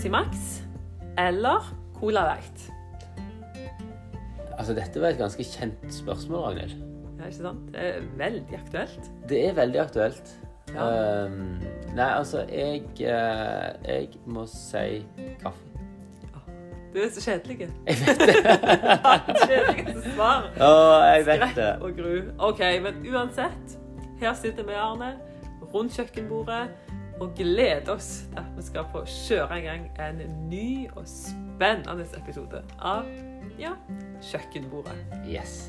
Pepsi Max eller Cola Light? Altså, dette var et ganske kjent spørsmål, Ragnhild. Ja, ikke sant? Det er veldig aktuelt. Det er veldig aktuelt. Ja. Nei, altså, jeg må si kaffe. Du er så kjedelig. Jeg vet det. Kjedeligste svar. Jeg vet det. Skrekk og gru. Ok, men uansett, her sitter vi, Arne, rundt kjøkkenbordet, og gleder oss til at vi skal få kjøre i gang en ny og spennende episode av, Kjøkkenbordet. Yes.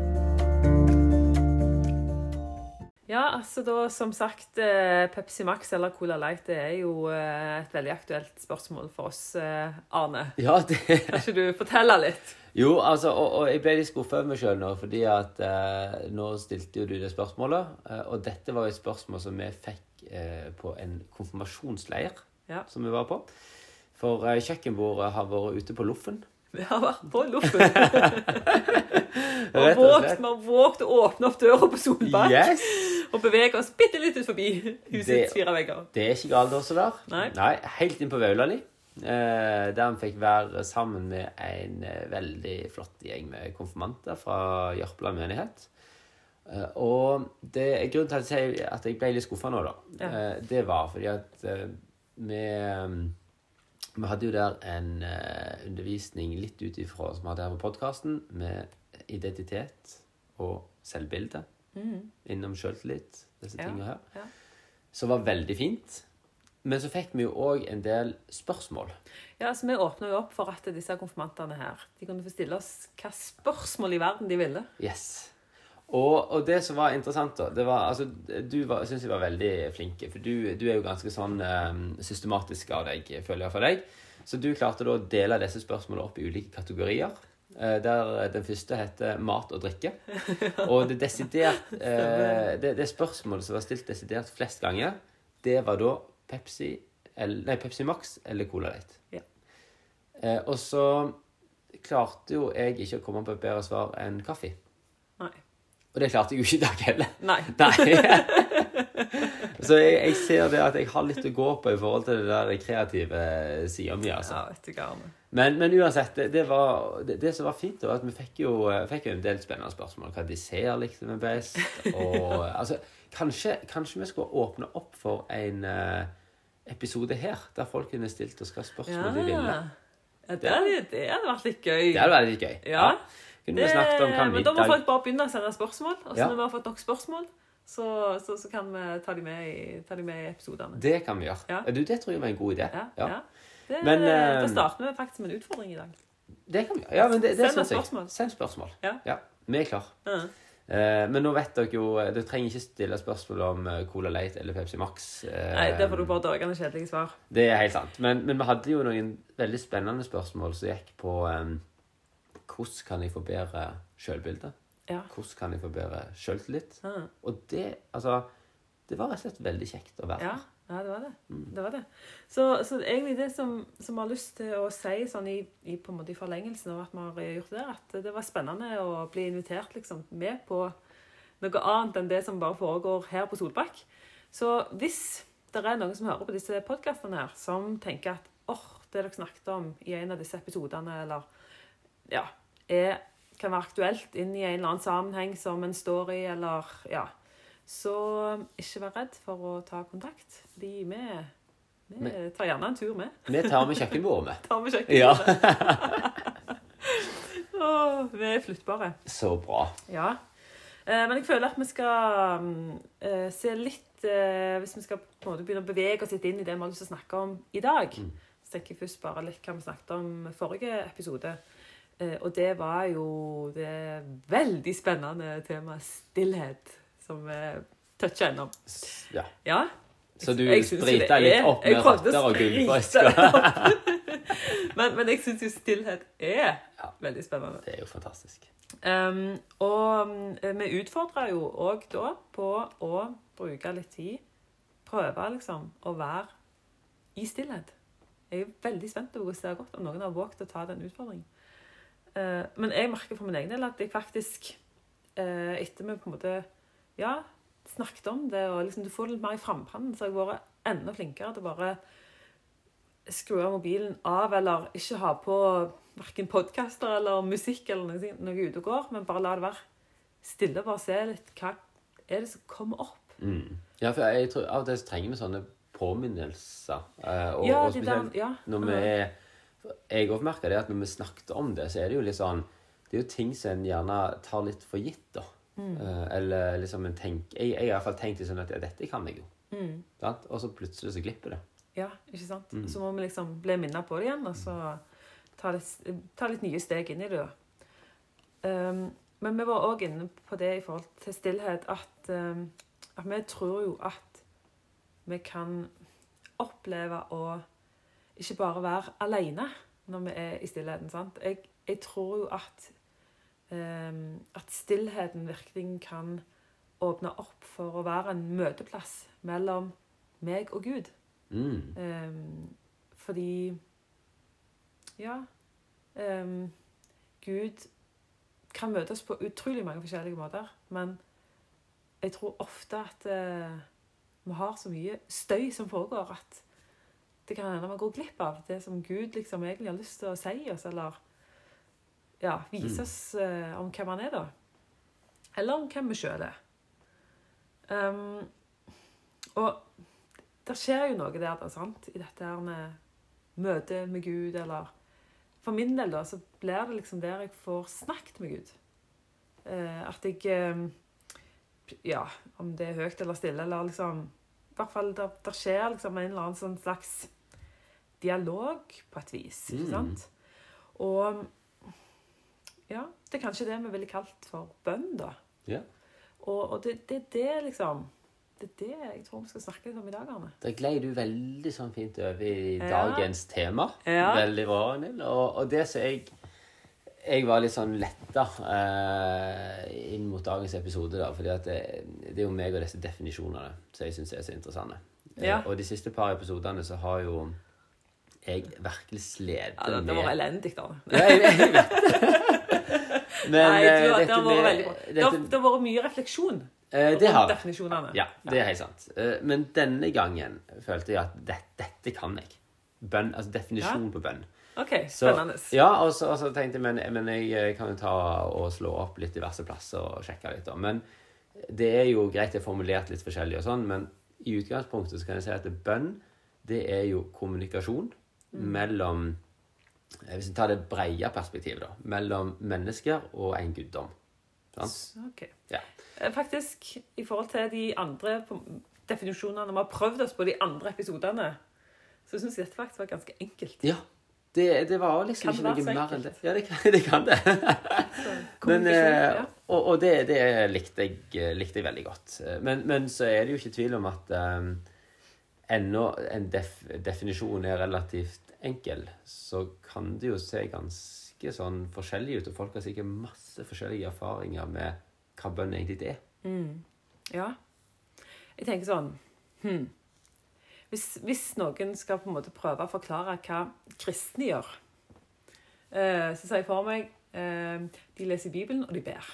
Ja, altså da, som sagt, Pepsi Max eller Cola Light, det er jo et veldig aktuelt spørsmål for oss, Arne. Ja, det... Kan ikke du fortelle litt? Jo, altså, og jeg ble litt skuffet over meg selv nå, fordi at nå stilte jo du det spørsmålet, og dette var jo et spørsmål som vi fikk på en konfirmasjonsleir som vi var på. For kjøkkenbordet har vært ute på Loffen. Vi har vært på Loffen. Vi har vågt å åpne opp døra på Solbakk. Yes. Og bevege oss bitte litt ut forbi husets 4 vegger. Det er ikke galt også der. Nei, helt inn på Vaulali. Der vi fikk være sammen med en veldig flott gjeng med konfirmanter fra Jørpeland menighet. Og grunnen til at jeg ble litt skuffet nå da, det var fordi at vi hadde jo der en undervisning litt utifra som vi hadde her på podcasten med identitet og selvbilde. Innom selvtillit, disse tingene her. Ja. Som var veldig fint. Men så fikk vi jo også en del spørsmål. Ja, så vi åpnet jo opp for at disse konfirmantene her, de kunne få stille oss hva spørsmål i verden de ville. Yes. Og det som var interessant da, det var, altså, synes jeg var veldig flinke, for du er jo ganske sånn systematisk av deg, føler jeg for deg. Så du klarte da å dele disse spørsmålene opp i ulike kategorier, der den første heter mat og drikke. Og det desidert, det spørsmålet som var stilt desidert flest ganger, det var da Pepsi Max eller Cola Light. Ja. Og så klarte jo jeg ikke å komme på et bedre svar enn kaffe. Nei. Og det klarte jeg jo ikke i dag heller. Nei. Så jeg ser det at jeg har litt å gå på i forhold til det der kreative siden min, altså. Ja, vet du hva. Men uansett, det som var fint da, at vi fikk jo en del spennende spørsmål. Hva dessert likte vi best? Og altså, kanskje vi skulle åpne opp for en episode her, der folk kunne stilt oss hva spørsmål de ville. Ja, det hadde vært litt gøy. Det hadde vært litt gøy. Ja. Kunne vi snakket om men da må folk bare begynne å sende spørsmål, og så når vi har fått nok spørsmål, så kan vi ta de med i episoderne. Det kan vi gjøre. Ja. Det tror jeg var en god idé. Ja. Da starter vi faktisk med en utfordring i dag. Det kan vi gjøre. Ja, men det Send spørsmål. Send spørsmål. Ja. Vi er klar. Men nå vet dere jo, du trenger ikke stille spørsmål om Cola Light eller Pepsi Max. Nei, det får du bare dørgende kjedelige svar. Det er helt sant. Men vi hadde jo noen veldig spennende spørsmål som gikk på hvordan kan jeg få bedre selvbilde? Ja. Hvordan kan jeg få bedre selvtillit? Og det var rett og slett veldig kjekt å være her. Ja, det var det. Det var det. Så egentlig det som jeg har lyst til å si sånn i på en måte i forlengelsen av at vi har gjort det, at det var spennende å bli invitert liksom, med på noe annet enn det som bare foregår her på Solbakk. Så hvis det er noen som hører på disse podcastene her, som tenker at det dere snakket om i en av disse episodene, eller kan være aktuelt inn i en eller annen sammenheng som en står i, eller så ikke vær redd for å ta kontakt, fordi vi tar gjerne en tur med. Vi tar med kjøkkenbordet med. Tar med kjøkkenbordet. Vi er flyttbare. Så bra. Ja. Men jeg føler at vi skal se litt, hvis vi skal på en måte begynne å bevege oss litt inn i det vi har lyst til å snakke om i dag, så tenker jeg først bare litt hva vi snakket om forrige episode. Og det var jo det veldig spennende temaet stillhet, som vi toucher innom. Ja. Så du spriter litt opp med ratter og gullbresker. men jeg synes jo stillhet er veldig spennende. Det er jo fantastisk. Og vi utfordrer jo også da på å bruke litt tid, prøve liksom å være i stillhet. Jeg er veldig spent på hvordan det har gått, om noen har våget å ta den utfordringen. Men jeg merker for min egen del at jeg faktisk, etter vi på en måte, snakket om det, og liksom du får litt mer i frempannen, så har jeg vært enda flinkere til bare skru av mobilen av, eller ikke ha på hverken podcaster eller musikk eller noe ute og går, men bare la det være stille og bare se litt hva er det som kommer opp. Ja, for jeg tror av og til så trenger vi sånne påminnelser. Og spesielt når jeg oppmerker det at når vi snakket om det, så er det jo litt sånn, det er jo ting som en gjerne tar litt for gitt da. Eller liksom jeg har i hvert fall tenkt sånn at dette kan jeg jo. Og så plutselig så glipper det. Ja, ikke sant? Så må vi liksom bli minnet på det igjen, og så ta litt nye steg inn i det. Men vi var også inne på det i forhold til stillhet, at vi tror jo at vi kan oppleve å ikke bare være alene når vi er i stillheten, sant? Jeg tror jo at stillheten virkelig kan åpne opp for å være en møteplass mellom meg og Gud. Fordi Gud kan møtes på utrolig mange forskjellige måter, men jeg tror ofte at vi har så mye støy som foregår at det kan hende man går glipp av det som Gud liksom egentlig har lyst til å si oss, eller vise oss om hvem han er da. Eller om hvem vi selv er. Og det skjer jo noe der da, sant? I dette her med møte med Gud, eller for min del da, så blir det liksom der jeg får snakket med Gud. At jeg, om det er høyt eller stille, eller liksom, i hvert fall der skjer liksom en eller annen sånn slags dialog på et vis, ikke sant? Og det er kanskje det vi ville kalt for bønn da. Ja. Og det liksom, det er det jeg tror vi skal snakke litt om i dag, Arne. Da gled du veldig sånn fint over i dagens tema. Ja. Veldig bra, Nil. Og det som jeg var litt sånn letta inn mot dagens episode da, fordi at det er jo meg og disse definisjonene som jeg synes er så interessante. Ja. Og de siste par episodene så har jo jeg virkelig slet med... det var elendig, da. Ja, jeg vet det. Men nei, det har vært veldig bra. Det har vært mye refleksjon om definisjonene. Ja, det er helt sant. Men denne gangen følte jeg at dette kan jeg. Bønn, altså definisjon på bønn. Ok, spennende. Og så tenkte jeg, men jeg kan jo ta og slå opp litt diverse plasser og sjekke litt da. Men det er jo greit det er formulert litt forskjellig og sånn, men i utgangspunktet så kan jeg si at bønn, det er jo kommunikasjon mellom, hvis vi tar det breie perspektivet da, mellom mennesker og en guddom. Sant? Ok. Ja. Faktisk, i forhold til de andre definisjonene vi har prøvd oss på de andre episodene, så synes jeg dette faktisk var ganske enkelt. Ja, det var liksom ikke noe mer enn det. Ja, det kan det. Men, og det likte jeg veldig godt. Men så er det jo ikke tvil om at ennå en definisjon er relativt enkel, så kan det jo se ganske sånn forskjellig ut, og folk har sikkert masse forskjellige erfaringer med hva bønn egentlig er. Ja. Jeg tenker sånn, hvis noen skal på en måte prøve å forklare hva kristne gjør, så sier jeg for meg, de leser Bibelen, og de ber.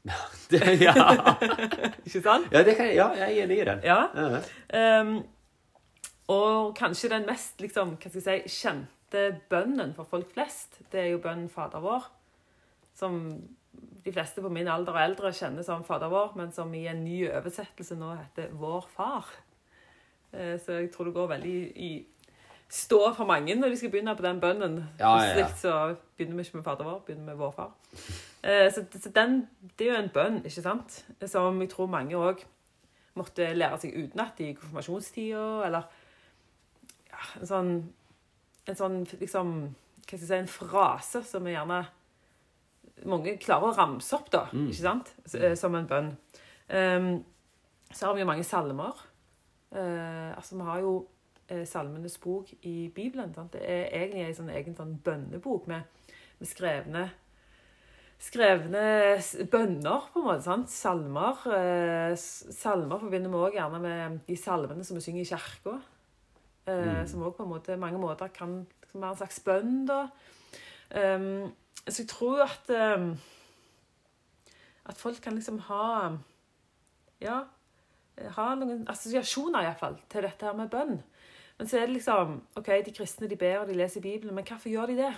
Ikke sant? Ja, jeg er enig i den. Ja. Og kanskje den mest liksom, hva skal jeg si, kjente bønnen for folk flest, det er jo bønnen Fader vår, som de fleste på min alder og eldre kjenner som Fader vår, men som i en ny oversettelse nå heter Vår Far. Så jeg tror det går veldig i stå for mange når de skal begynne på den bønnen. Så begynner vi ikke med Fader vår, begynner med Vår Far. Så det er jo en bønn, ikke sant? Som jeg tror mange også måtte lære seg utenat i konfirmasjonstida, eller en sånn liksom, hva skal jeg si, en frase som er gjerne mange klarer å ramse opp da, ikke sant? Som en bønn. Så har vi jo mange salmer. Altså vi har jo salmenes bok i Bibelen, sant? Det er egentlig en sånn egen sånn bønnebok med skrevne bønner på en måte, sant? Salmer forbinder vi også gjerne med de salmene som vi synger i kirka, som også på en måte, mange måter kan være en slags bønn da. Så jeg tror at folk kan liksom ha noen assosiasjoner i hvert fall til dette her med bønn. Men så det liksom, ok, de kristne de ber og de leser Bibelen, men hvorfor gjør de det?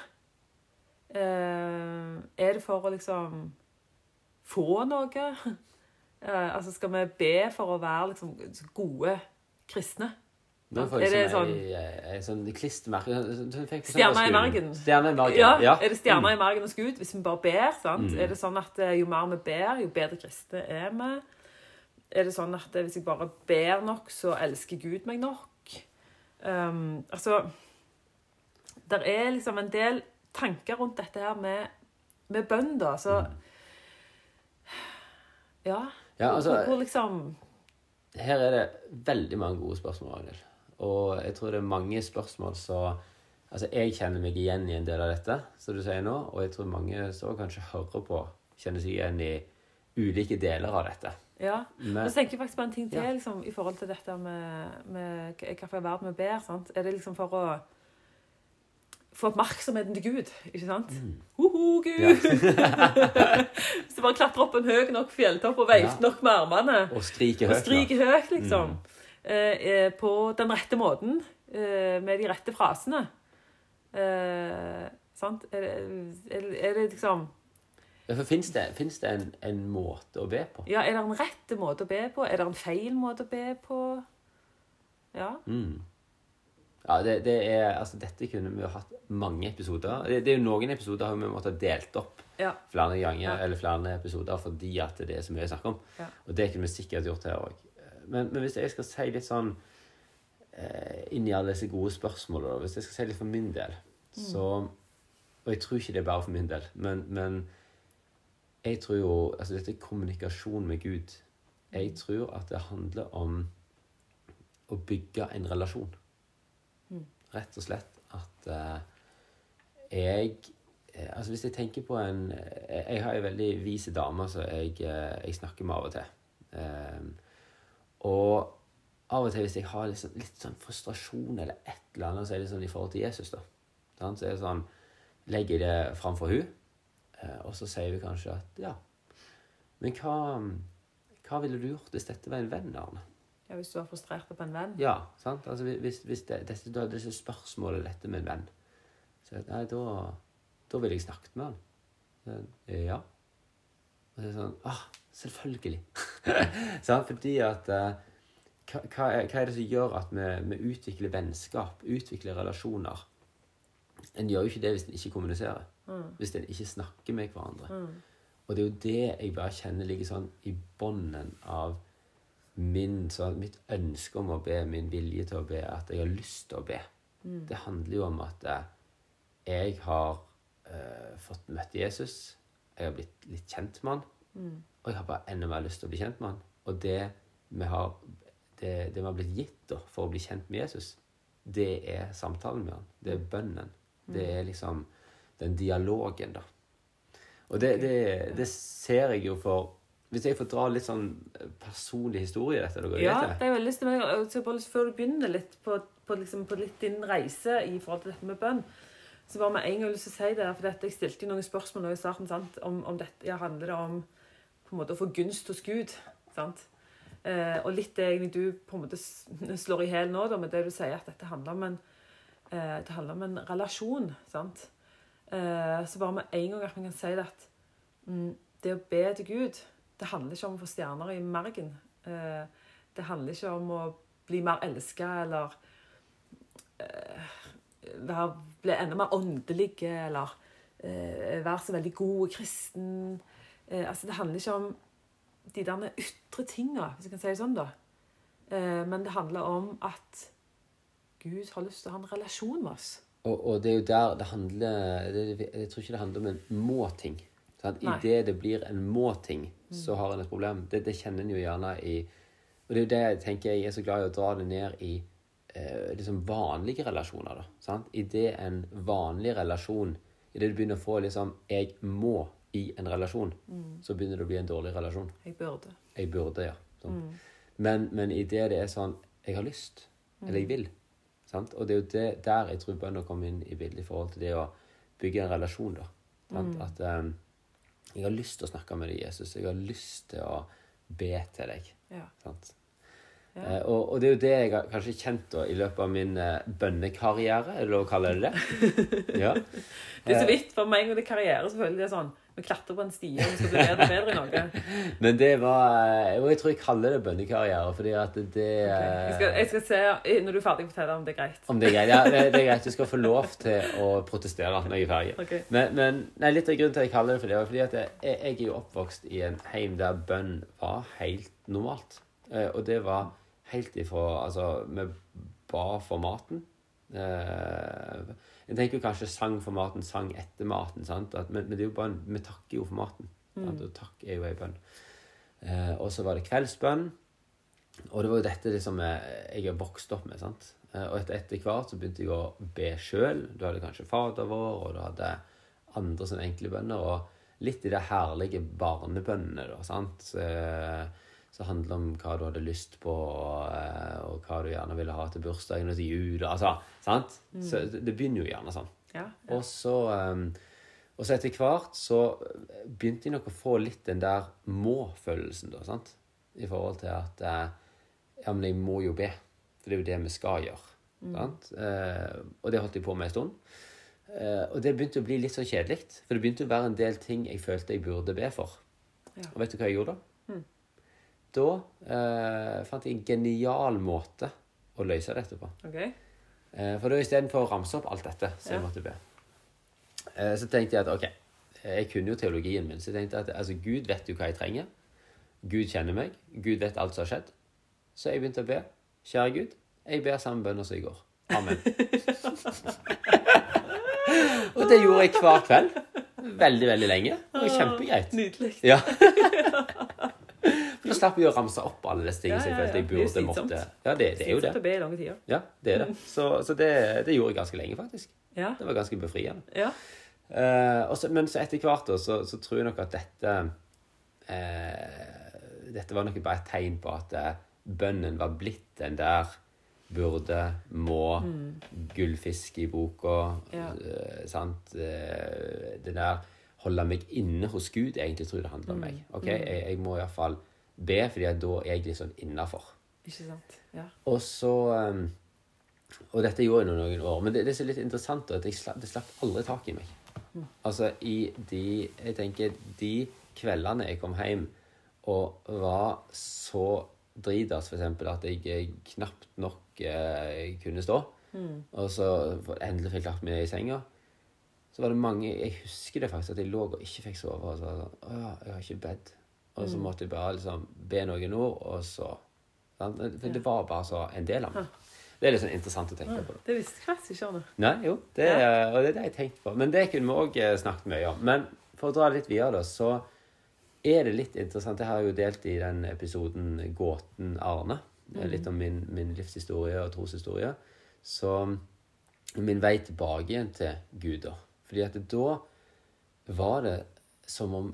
Det for å liksom få noe? Altså skal vi be for å være liksom gode kristne? Men for liksom sånn klistmerke... Stjerner i margen. Stjerner i margen, ja. Det stjerner i margen hos Gud hvis vi bare ber, sant? Det sånn at jo mer vi ber, jo bedre kristne vi? Det sånn at hvis jeg bare ber nok, så elsker Gud meg nok? Altså, der liksom en del tanker rundt dette her med bønn, da. Så, ja altså, hvor liksom... Her det veldig mange gode spørsmål, Ragnhild. Og jeg tror det mange spørsmål så... Altså, jeg kjenner meg igjen i en del av dette, som du sier nå, og jeg tror mange som kanskje hører på, kjenner seg igjen i ulike deler av dette. Ja, men så tenker jeg faktisk på en ting til, liksom, i forhold til dette med hva for verden vi ber, sant? Det liksom for å få oppmerksomheten til Gud, ikke sant? Hoho, Gud! Ja. Så bare klatre opp en høy nok fjelltopp og veifte nok med armene. Og skrike høyt. Og skrike høyt, liksom. På den rette måten, med de rette frasene. Sant? Det liksom... Ja, for finnes det en måte å be på? Ja, det en rett måte å be på? Det en feil måte å be på? Ja. Ja, altså dette kunne vi jo hatt mange episoder. Det jo noen episoder har vi måttet delt opp flere ganger, eller flere episoder, fordi at det så mye å snakke om. Ja. Og det kunne vi sikkert gjort her også. Men hvis jeg skal si litt sånn, inn i alle disse gode spørsmålene, hvis jeg skal si litt for min del, så, og jeg tror ikke det bare for min del, men jeg tror jo, altså dette kommunikasjon med Gud, jeg tror at det handler om å bygge en relasjon. Rett og slett at altså hvis jeg tenker på jeg har en veldig vise dame så jeg snakker med av og til. Og av og til hvis jeg har litt sånn frustrasjon eller et eller annet, så det sånn i forhold til Jesus da. Så det sånn, legger jeg det framfor hun, og så sier vi kanskje at ja, men hva ville du gjort hvis dette var en venn, Arne? Ja, hvis du var frustrert på en venn. Ja, sant? Altså, hvis du hadde disse spørsmålene dette med en venn, så nei, da ville jeg snakket med han. Så, ja. Og så sånn, selvfølgelig. Sant? Fordi at, hva det som gjør at vi utvikler vennskap, utvikler relasjoner? En gjør jo ikke det hvis en ikke kommuniserer. Hvis en ikke snakker med hverandre. Og det jo det jeg bare kjenner ligger sånn i bånden av mitt ønske om å be, min vilje til å be, at jeg har lyst til å be. Det handler jo om at jeg har fått møtt Jesus, jeg har blitt litt kjent med han, og jeg har bare enda mer lyst til å bli kjent med han. Og det vi har blitt gitt da, for å bli kjent med Jesus, det samtalen med han, det bønnen, det liksom den dialogen da. Og det ser jeg jo for... Hvis jeg får dra litt sånn personlig historie i dette, da går det greit? Ja, det jo veldig lyst til meg. Så bare før du begynner litt på litt din reise i forhold til dette med bønn, så bare med en gang lyst til å si det, for jeg stilte jo noen spørsmål nå i starten, sant? Om dette handler det om på en måte å få gunst hos Gud, sant? Og litt det egentlig du på en måte slår i hel nå da, med det du sier at dette handler om en relasjon, sant? Så bare med en gang at man kan si det at det å be til Gud, det handler ikke om å få stjerner i margen. Det handler ikke om å bli mer elsket, eller bli enda mer åndelig, eller være så veldig god kristen. Altså, det handler ikke om de der ytre tingene, hvis jeg kan si det sånn da. Men det handler om at Gud har lyst til å ha en relasjon med oss. Og det jo der det handler, jeg tror ikke det handler om en må-ting. I det blir en må-ting, så har en et problem. Det kjenner en jo gjerne i... Og det jo det jeg tenker jeg så glad i å dra det ned i liksom vanlige relasjoner. Da, sant? I det en vanlig relasjon, i det du begynner å få liksom, jeg må i en relasjon, så begynner det å bli en dårlig relasjon. Jeg burde, ja. Sånn. Men i det sånn, jeg har lyst, eller jeg vil. Sant? Og det jo det der jeg tror bønner kommer inn i bildet i forhold til det å bygge en relasjon. Da. Sant? At... jeg har lyst til å snakke med deg, Jesus. Jeg har lyst til å be til deg. Ja. Sant? Ja. Og det er jo det jeg har kanskje kjent da, i løpet av min bønnekarriere, er det lov å kalle det det? Ja. Det er så vidt, for meg og det karriere, selvfølgelig det er sånn, vi klatrer på en stie, og vi skal bli bedre i noe. Men det var, og jeg tror jeg kaller det bønnekarriere, fordi at det... Okay. Jeg skal se, når du er ferdig, fortelle om det er greit. Om det er greit, ja, det er greit. Du skal få lov til å protestere når jeg er ferdig. Okay. Men nei, litt av grunnen til at jeg kaller det for det, var fordi at jeg er jo oppvokst i en heim der bønn var helt normalt. Og det var helt ifra, altså, vi ba for maten. Jeg tenker jo kanskje sang for maten, sang etter maten, sant? Men det er jo bare, vi takker jo for maten, sant? Og takk er jo en bønn. Og så var det kveldsbønn, og det var jo dette liksom jeg har vokst opp med, sant? Og etter hvert så begynte jeg å be selv. Du hadde kanskje Fader vår, og du hadde andre sånne enkle bønner, og litt i det herlige barnebønnene da, sant? Så handler det om hva du hadde lyst på, og hva du gjerne ville ha til bursdagen og til jul, altså, sant? Så det begynner jo gjerne sånn. Ja. Og så etter hvert så begynte jeg nok å få litt den der må-følelsen da, sant? I forhold til at, ja, men jeg må jo be, for det er jo det vi skal gjøre, sant? Og det holdt jeg på med en stund. Og det begynte å bli litt så kjedelig, for det begynte å være en del ting jeg følte jeg burde be for. Ja. Og vet du hva jeg gjorde da? Da fant jeg en genial måte å løse dette på. Okay. For da i stedet for å ramse opp alt dette, så jeg måtte be. Så tenkte jeg at, ok, jeg kunne jo teologien min, så jeg tenkte at altså, Gud vet jo hva jeg trenger. Gud kjenner meg. Gud vet alt som har skjedd. Så jeg begynte å be. Kjære Gud, jeg ber samme bønner som i går. Amen. Og det gjorde jeg hver kveld. Veldig, veldig lenge. Det var kjempegreit. Nydelig. Ja. For da slapp jeg å ramse opp alle disse tingene som jeg følte jeg burde måtte. Ja, det er jo det. Slitsomt å be i lange tider. Ja, det er det. Så det gjorde jeg ganske lenge, faktisk. Ja. Det var ganske befriende. Ja. Men så etter hvert da, så tror jeg nok at dette var nok bare et tegn på at bønnen var blitt den der burde, må, gullfisk i boka, sant? Det der holde meg inne hos Gud, egentlig tror jeg det handler om meg. Ok, jeg må i hvert fall be, fordi da er jeg litt sånn innenfor. Ikke sant, ja. Og så, og dette gjorde jeg noen år, men det er så litt interessant da, at det slapp aldri tak i meg. Altså, jeg tenker, de kveldene jeg kom hjem, og var så dridas, for eksempel, at jeg knapt nok kunne stå, og så endelig fikk jeg lagt meg i senga, så var det mange, jeg husker det faktisk, at jeg lå og ikke fikk sove, og så var det sånn, åh, jeg har ikke bedt. Og så måtte jeg bare liksom be noen ord, og så, for det var bare så en del av meg. Det er litt sånn interessant å tenke på. Det visste jeg faktisk ikke, Arne. Nei, jo, og det er det jeg tenkte på. Men det kunne vi også snakket mye om. Men for å dra litt videre da, så er det litt interessant. Jeg har jo delt i den episoden Gåten Arne, litt om min livshistorie og troshistorie. Så min vei tilbake igjen til Gud da. Fordi at da var det som om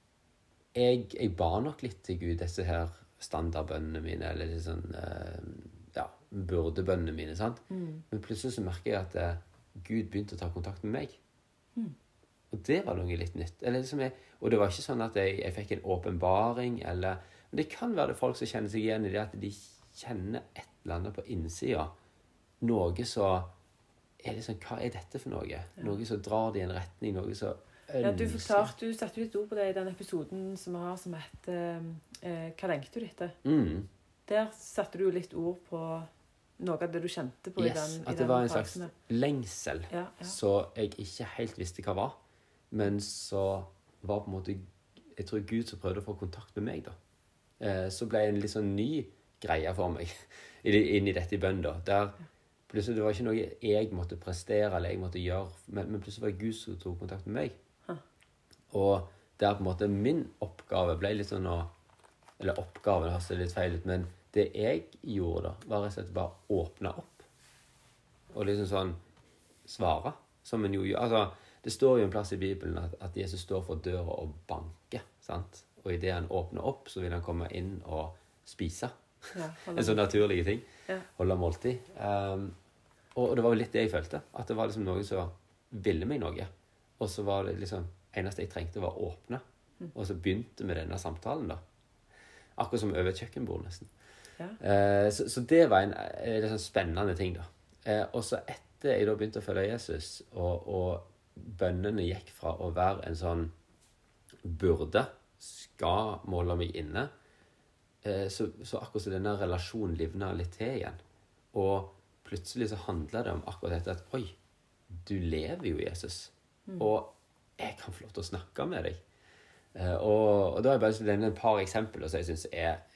jeg ba nok litt til Gud, disse her standardbønnene mine, eller litt sånn, burdebønnene mine, sant? Men plutselig så merker jeg at Gud begynte å ta kontakt med meg. Og det var noe litt nytt. Eller liksom og det var ikke sånn at jeg fikk en åpenbaring, men det kan være det folk som kjenner seg igjen i det, at de kjenner et eller annet på innsida. Noe så er det sånn, hva er dette for noe? Noe som drar det i en retning, noe så du satte jo litt ord på det i den episoden som vi har, som heter Hva lengter du etter? Der satte du jo litt ord på noe av det du kjente på i den fasen. At det var en slags lengsel, så jeg ikke helt visste hva var, men så var på en måte, jeg tror Gud som prøvde å få kontakt med meg da. Så ble en litt sånn ny greie for meg inn i dette i bønn da, der plutselig det var ikke noe jeg måtte prestere eller jeg måtte gjøre, men plutselig var det Gud som tok kontakt med meg. Og der på en måte min oppgave ble litt sånn eller oppgaven høres det litt feil ut, men det jeg gjorde da, var rett og slett bare å åpne opp. Og liksom sånn svare, som en jo gjør. Altså, det står jo en plass i Bibelen at Jesus står for døra og banker, sant? Og i det han åpner opp, så vil han komme inn og spise. En sånn naturlig ting. Holde måltid. Og det var jo litt det jeg følte. At det var liksom noe som ville meg noe. Og så var det liksom, eneste jeg trengte var å åpne. Og så begynte vi denne samtalen da. Akkurat som over et kjøkkenbord nesten. Ja. Så det var en litt sånn spennende ting, da. Og så etter jeg da begynte å følge Jesus, og bønnene gikk fra å være en sånn skal måle meg inne, så akkurat så denne relasjonen livnet litt til igjen. Og plutselig så handler det om akkurat dette at, oi, du lever jo, Jesus. Og jeg kan få lov til å snakke med deg. Og da har jeg bare lyst til å nevne et par eksempler som jeg synes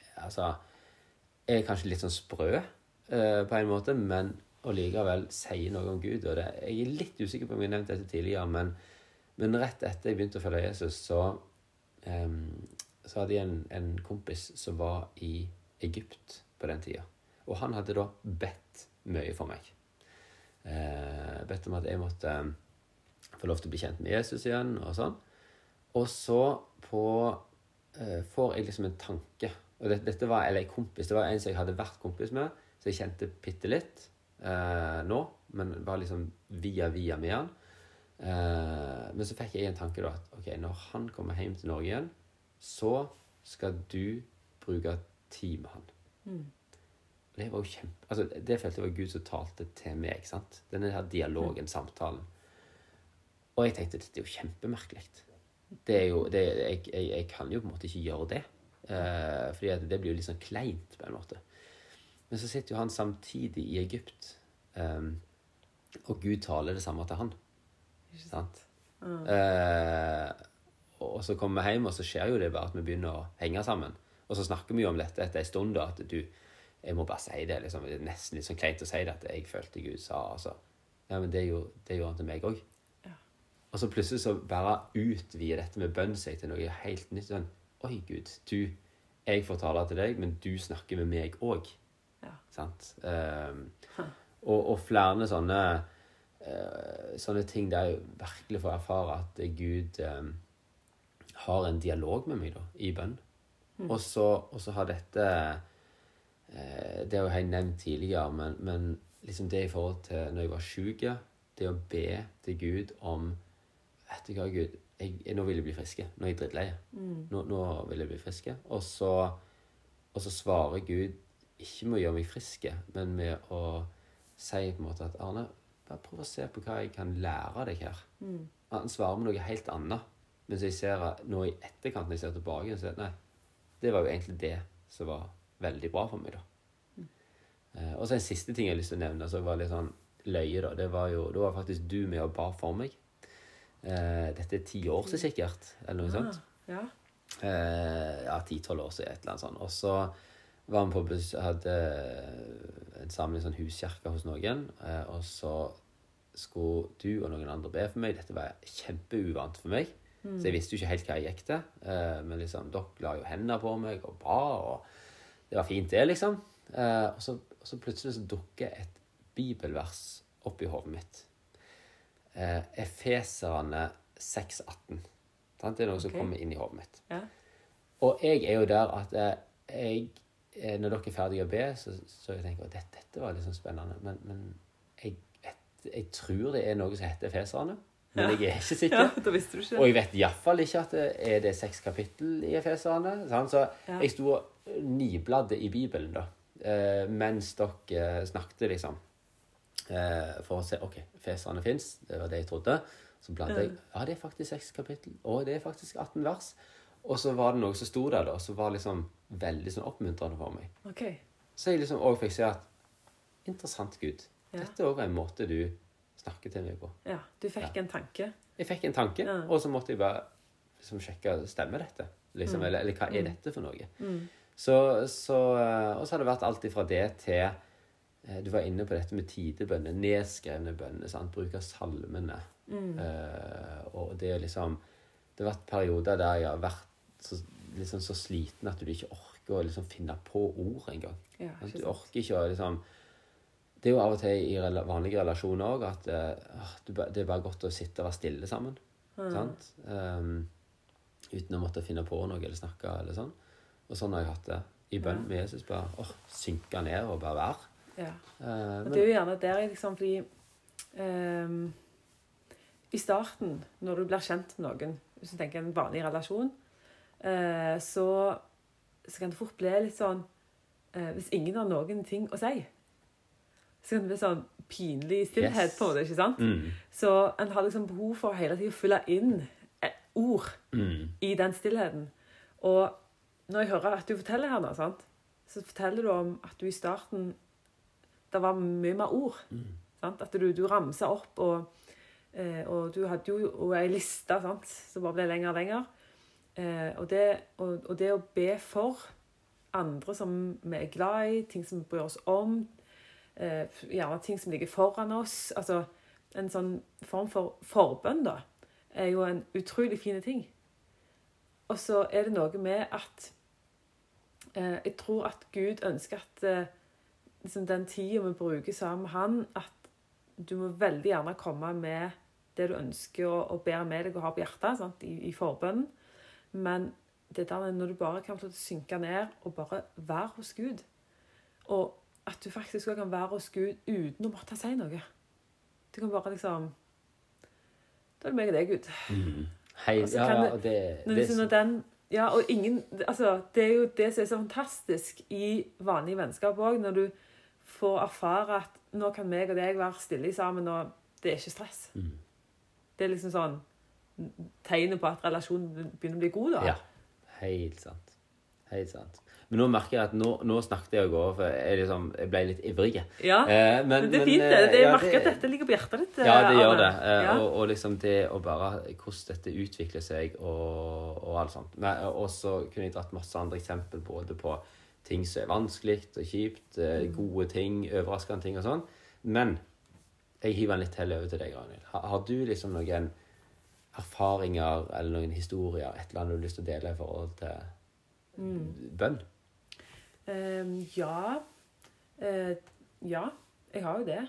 er kanskje litt sånn sprø på en måte, men og likevel sier noe om Gud. Og jeg er litt usikker på om jeg har nevnt dette tidligere, men rett etter jeg begynte å følge Jesus, så hadde jeg en kompis som var i Egypt på den tiden. Og han hadde da bedt mye for meg. Bedt om at jeg måtte få lov til å bli kjent med Jesus igjen, og sånn. Og så får jeg liksom en tanke. Og dette var en kompis. Det var en som jeg hadde vært kompis med, så jeg kjente bitte litt nå, men var liksom via med han. Men så fikk jeg en tanke da, at ok, når han kommer hjem til Norge igjen, så skal du bruke tid med han. Det var jo altså, det følte jeg var Gud som talte til meg, sant? Denne her dialogen, samtalen. Og jeg tenkte, dette er jo kjempemerkelig. Jeg kan jo på en måte ikke gjøre det, fordi at det blir jo litt sånn kleint på en måte. Men så sitter jo han samtidig i Egypt, og Gud taler det samme til han. Sant? Og så kommer vi hjem, og så skjer jo det bare at vi begynner å henge sammen. Og så snakker vi jo om dette etter en stund, da, at jeg må bare si det, liksom. Det er nesten litt sånn kleint å si det, at jeg følte Gud sa, altså. Ja, men det gjorde han til meg også. Ja. Og så plutselig så bare utvider dette med bønn seg til noe helt nytt, sånn, oi Gud, jeg får tale til deg, men du snakker med meg også. Ja. Sant? Og flere sånne ting der jeg virkelig får erfare at Gud har en dialog med meg da, i bønn. Og så har dette det har jeg nevnt tidligere, men liksom det i forhold til når jeg var syk, det å be til Gud om, vet du hva Gud, nå vil jeg bli friske, nå er jeg drittleie. Nå vil jeg bli friske. Og så svarer Gud ikke med å gjøre meg friske, men med å si på en måte at Arne, bare prøv å se på hva jeg kan lære deg her. Han svarer med noe helt annet. Men så jeg ser at nå i etterkant, når jeg ser tilbake, så nei, det var jo egentlig det som var veldig bra for meg da. Og så en siste ting jeg har lyst til å nevne, som var litt sånn løye da, det var faktisk du med og ba for meg. Dette er 10 år så sikkert, eller noe sånt. Ja. 10-12 år så et eller annet sånt. Og så var han på hadde en samling sånn huskirke hos noen, og så skulle du og noen andre be for meg. Dette var kjempeuvant for meg, så jeg visste jo ikke helt hva jeg gikk til. Men liksom, dere la jo hendene på meg og ba, og det var fint det, liksom. Og så plutselig så dukker et bibelvers opp i hodet mitt. Efeserne 6,18. Det er noe som kommer inn i hodet mitt. Ja. Og jeg er jo der at når dere er ferdige å be, så jeg tenker jeg at dette var litt sånn spennende, men jeg tror det er noe som heter Efeserne, men jeg er ikke sikker. Ja, da visste du ikke. Og jeg vet i hvert fall ikke at det er 6 kapittel i Efeserne. Så jeg sto og nibladde i Bibelen da, mens dere snakket liksom, for å se, ok, Efeserne finnes, det var det jeg trodde. Så bladde jeg, det er faktisk 6 kapittel, og det er faktisk 18 vers. Og så var det noe som stod der da, som var liksom veldig sånn oppmuntrende for meg. Okay. Så jeg liksom også fikk se at, interessant Gud, dette er også en måte du snakker til meg på. Ja, du fikk en tanke. Jeg fikk en tanke, og så måtte jeg bare liksom sjekke, stemmer dette? Liksom, eller hva er dette for noe? Og så har det vært alt ifra det til, du var inne på dette med tidebønner, nedskrevne bønner, sant? Bruk av salmene. Og det er liksom, det har vært perioder der jeg har vært liksom så sliten at du ikke orker å liksom finne på ord en gang. Ja, du orker ikke å liksom, det er jo av og til i vanlige relasjoner også, at det er bare godt å sitte og være stille sammen. Sant? Uten å måtte finne på noe eller snakke eller sånn. Og sånn har jeg hatt det i bønn med Jesus, bare synke ned og bare være. Ja. Og det er jo gjerne der liksom, fordi i starten, når du blir kjent med noen, hvis du tenker en vanlig relasjon, så kan det fort bli litt sånn, hvis ingen har noen ting å si, så kan det bli sånn pinlig stillhet på det, ikke sant? Så en har liksom behov for hele tiden å fylle inn ord i den stillheten. Og når jeg hører at du forteller her da, sant? Så forteller du om at du i starten, det var mye mer ord. Sant? At du ramset opp, og du hadde jo en liste, sant? Så bare ble lenger og lenger. Og det å be for andre som vi er glad i, ting som vi bryr oss om, gjerne ting som ligger foran oss, altså en sånn form for forbønn da, er jo en utrolig fin ting. Og så er det noe med at jeg tror at Gud ønsker at liksom den tiden vi bruker sammen med han, at du må veldig gjerne komme med det du ønsker og bære med deg og ha på hjertet, sant? I forbønnen. Men det der når du bare kan få synke ned og bare være hos Gud, og at du faktisk også kan være hos Gud uten å måtte si noe. Du kan bare liksom, da er det meg og deg, Gud. Hei, og ingen, altså, det er jo det som er så fantastisk i vanlige vennskap også, når du får erfare at nå kan meg og deg være stille sammen, og det er ikke stress. Det er liksom sånn tegnet på at relasjonen begynner å bli god da. Ja, helt sant. Helt sant. Men nå merker jeg at nå snakket jeg å gå, for jeg ble litt ivrig. Ja, men det er fint det. Jeg merker at dette ligger på hjertet ditt. Ja, det gjør det. Og liksom det å bare, hvordan dette utvikler seg og alt sånt. Og så kunne jeg dratt masse andre eksempel, både på ting som er vanskelig og kjipt, gode ting, overraskende ting og sånn. Men jeg hiver den litt til over til deg, Ragnhild. Har du liksom noen erfaringer eller noen historier, et eller annet du har lyst til å dele i forhold til bønn? Ja, jeg har jo det.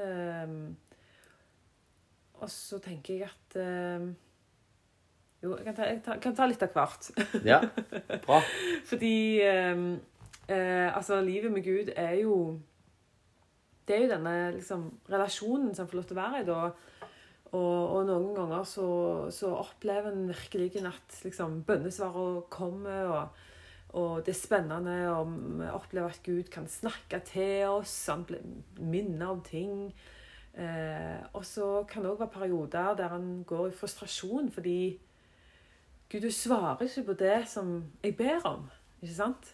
Og så tenker jeg at jo, jeg kan ta litt av hvert. Ja, bra. Fordi altså, livet med Gud er jo denne liksom, relasjonen som får lov til å være i da. Og noen ganger så opplever en virkelig at liksom, bønnesvaret kommer, og det er spennende, og vi opplever at Gud kan snakke til oss, han minner om ting. Og så kan det også være perioder der han går i frustrasjon, fordi Gud, du svarer ikke på det som jeg ber om, ikke sant?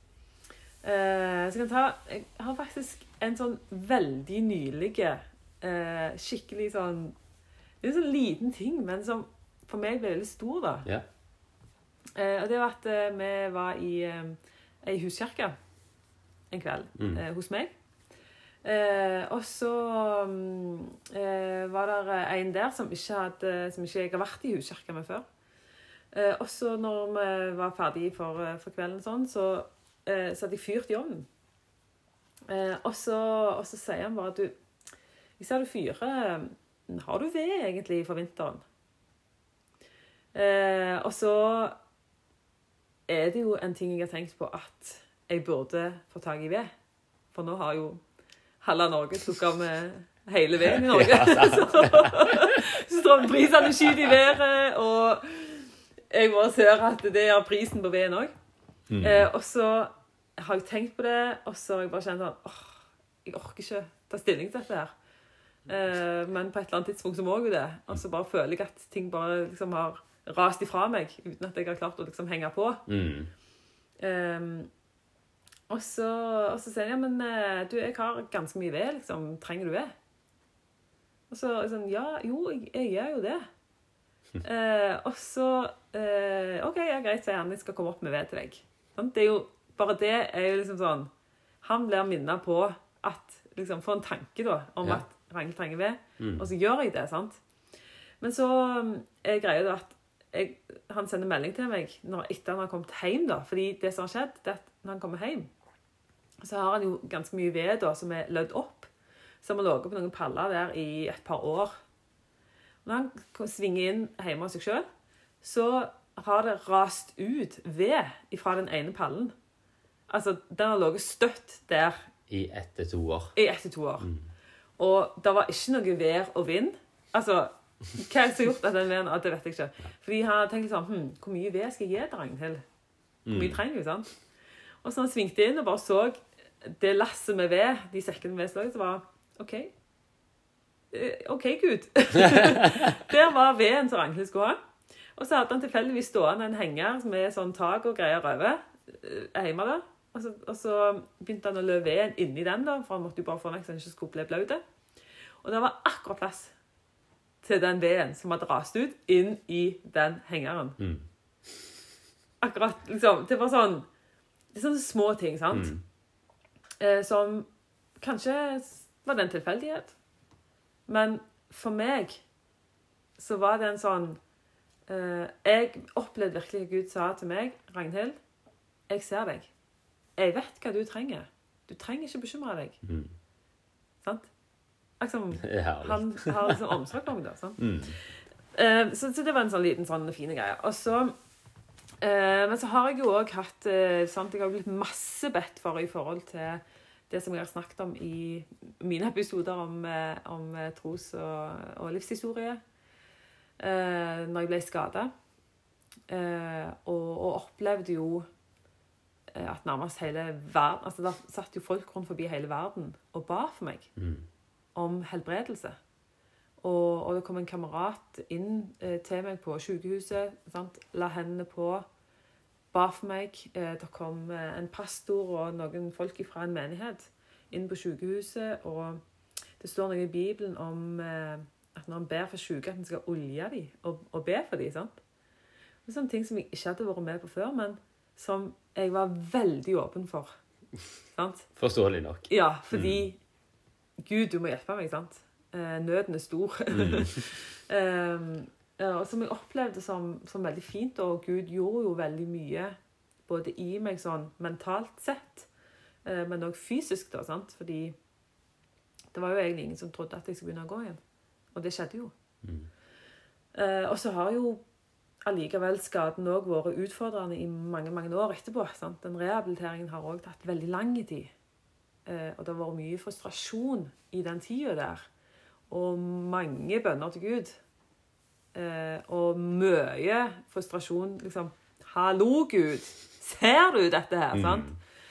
Så jeg har faktisk en sånn veldig nylige, skikkelig sånn, det er en sånn liten ting, men som for meg ble veldig stor da. Ja. Og det var at vi var i en huskirke en kveld hos meg. Og så var det en der som ikke jeg har vært i huskirke med før. Og så når vi var ferdige for kvelden sånn, så hadde jeg fyrt i ovnen. Og så sier han bare at jeg ser du fyrer, har du ved egentlig for vinteren? Og så er det jo en ting jeg har tenkt på at jeg burde få tag i ved. For nå har jo halve Norge slukket med hele veden i Norge. Så strømprisene skyter i været, og jeg bare ser at det er prisen på veden også. Og så har jeg tenkt på det, og så har jeg bare kjent sånn, jeg orker ikke ta stilling til dette her. Men på et eller annet tidspunkt så må jeg jo det. Og så bare føler jeg at ting bare liksom har rast ifra meg, uten at jeg har klart å liksom henge på. Og så sier jeg, men du, jeg har ganske mye ved, liksom, trenger du ved? Og så sånn, jeg gjør jo det. Og så, ok, ja, greit, sier han, jeg skal komme opp med ved til deg. Det er jo, bare det er jo liksom sånn, han blir minnet på at, liksom, få en tanke da, om at Ragnhild trenger ved, og så gjør jeg det, sant? Men så greier det at han sender melding til meg etter han har kommet hjem da, fordi det som har skjedd, det er at når han kommer hjem, så har han jo ganske mye ved da, som er lødd opp, som har ligget på noen paller der i et par år. Når han svinger inn hjemme av seg selv, så har det rast ut ved fra den ene pallen. Altså, den har ligget støtt der. I 1-2 år. I 1-2 år. Og det var ikke noe vær og vind. Altså, hva er det som har gjort at den veden? Det vet jeg ikke. Fordi han har tenkt sånn, hvor mye ved skal jeg gi til Ragnhild? Hvor mye trenger vi, sant? Og så han svingte inn og bare så det lasset med ved, de sekkene med slag, så var OK, Gud. Der var veden som Ragnhild skulle ha. Og så hadde han tilfeldigvis stående en henger med sånn tak og greier over hjemme da. Og så begynte han å løpe veden inni den da, for han måtte jo bare få vekk så han ikke skulle bli bløt. Og det var akkurat plass til den veden som hadde rast ut inn i den hengeren. Akkurat, liksom, det var sånn, det er sånne små ting, sant? Som kanskje var det en tilfeldighet. Men for meg så var det en sånn, jeg opplevde virkelig at Gud sa til meg, Ragnhild, jeg ser deg. Jeg vet hva du trenger. Du trenger ikke bekymre deg. Sant? Liksom, han har liksom omsorg om det. Sant? Så det var en sånn liten, sånn fine greie. Og så, men så har jeg jo også hatt, sant, jeg har blitt masse bedt for i forhold til det som jeg har snakket om i mine episoder om tros- og livshistorie. Når jeg ble skadet. Og opplevde jo at nærmest hele verden, altså da satt jo folk rundt forbi hele verden og ba for meg om helbredelse. Og det kom en kamerat inn til meg på sykehuset, sant? La hendene på, ba for meg. Det kom en pastor og noen folk fra en menighet inn på sykehuset, og det står noe i Bibelen om at når han ber for syke, at han skal olje dem og be for dem, sant? Det er sånne ting som jeg ikke hadde vært med på før, men som jeg var veldig åpen for. Sant? Forståelig nok. Ja, fordi Gud, du må hjelpe meg, sant? Nøden er stor. Og som jeg opplevde som veldig fint, og Gud gjorde jo veldig mye, både i meg sånn mentalt sett, men også fysisk da, sant? Fordi det var jo egentlig ingen som trodde at jeg skulle begynne å gå igjen. Og det skjedde jo. Og så har jo allikevel skaden også vært utfordrende i mange, mange år etterpå. Sant? Den rehabiliteringen har også tatt veldig lang tid. Og det har vært mye frustrasjon i den tiden der. Og mange bønner til Gud. Og mye frustrasjon. Liksom, hallo Gud, ser du dette her? Sant?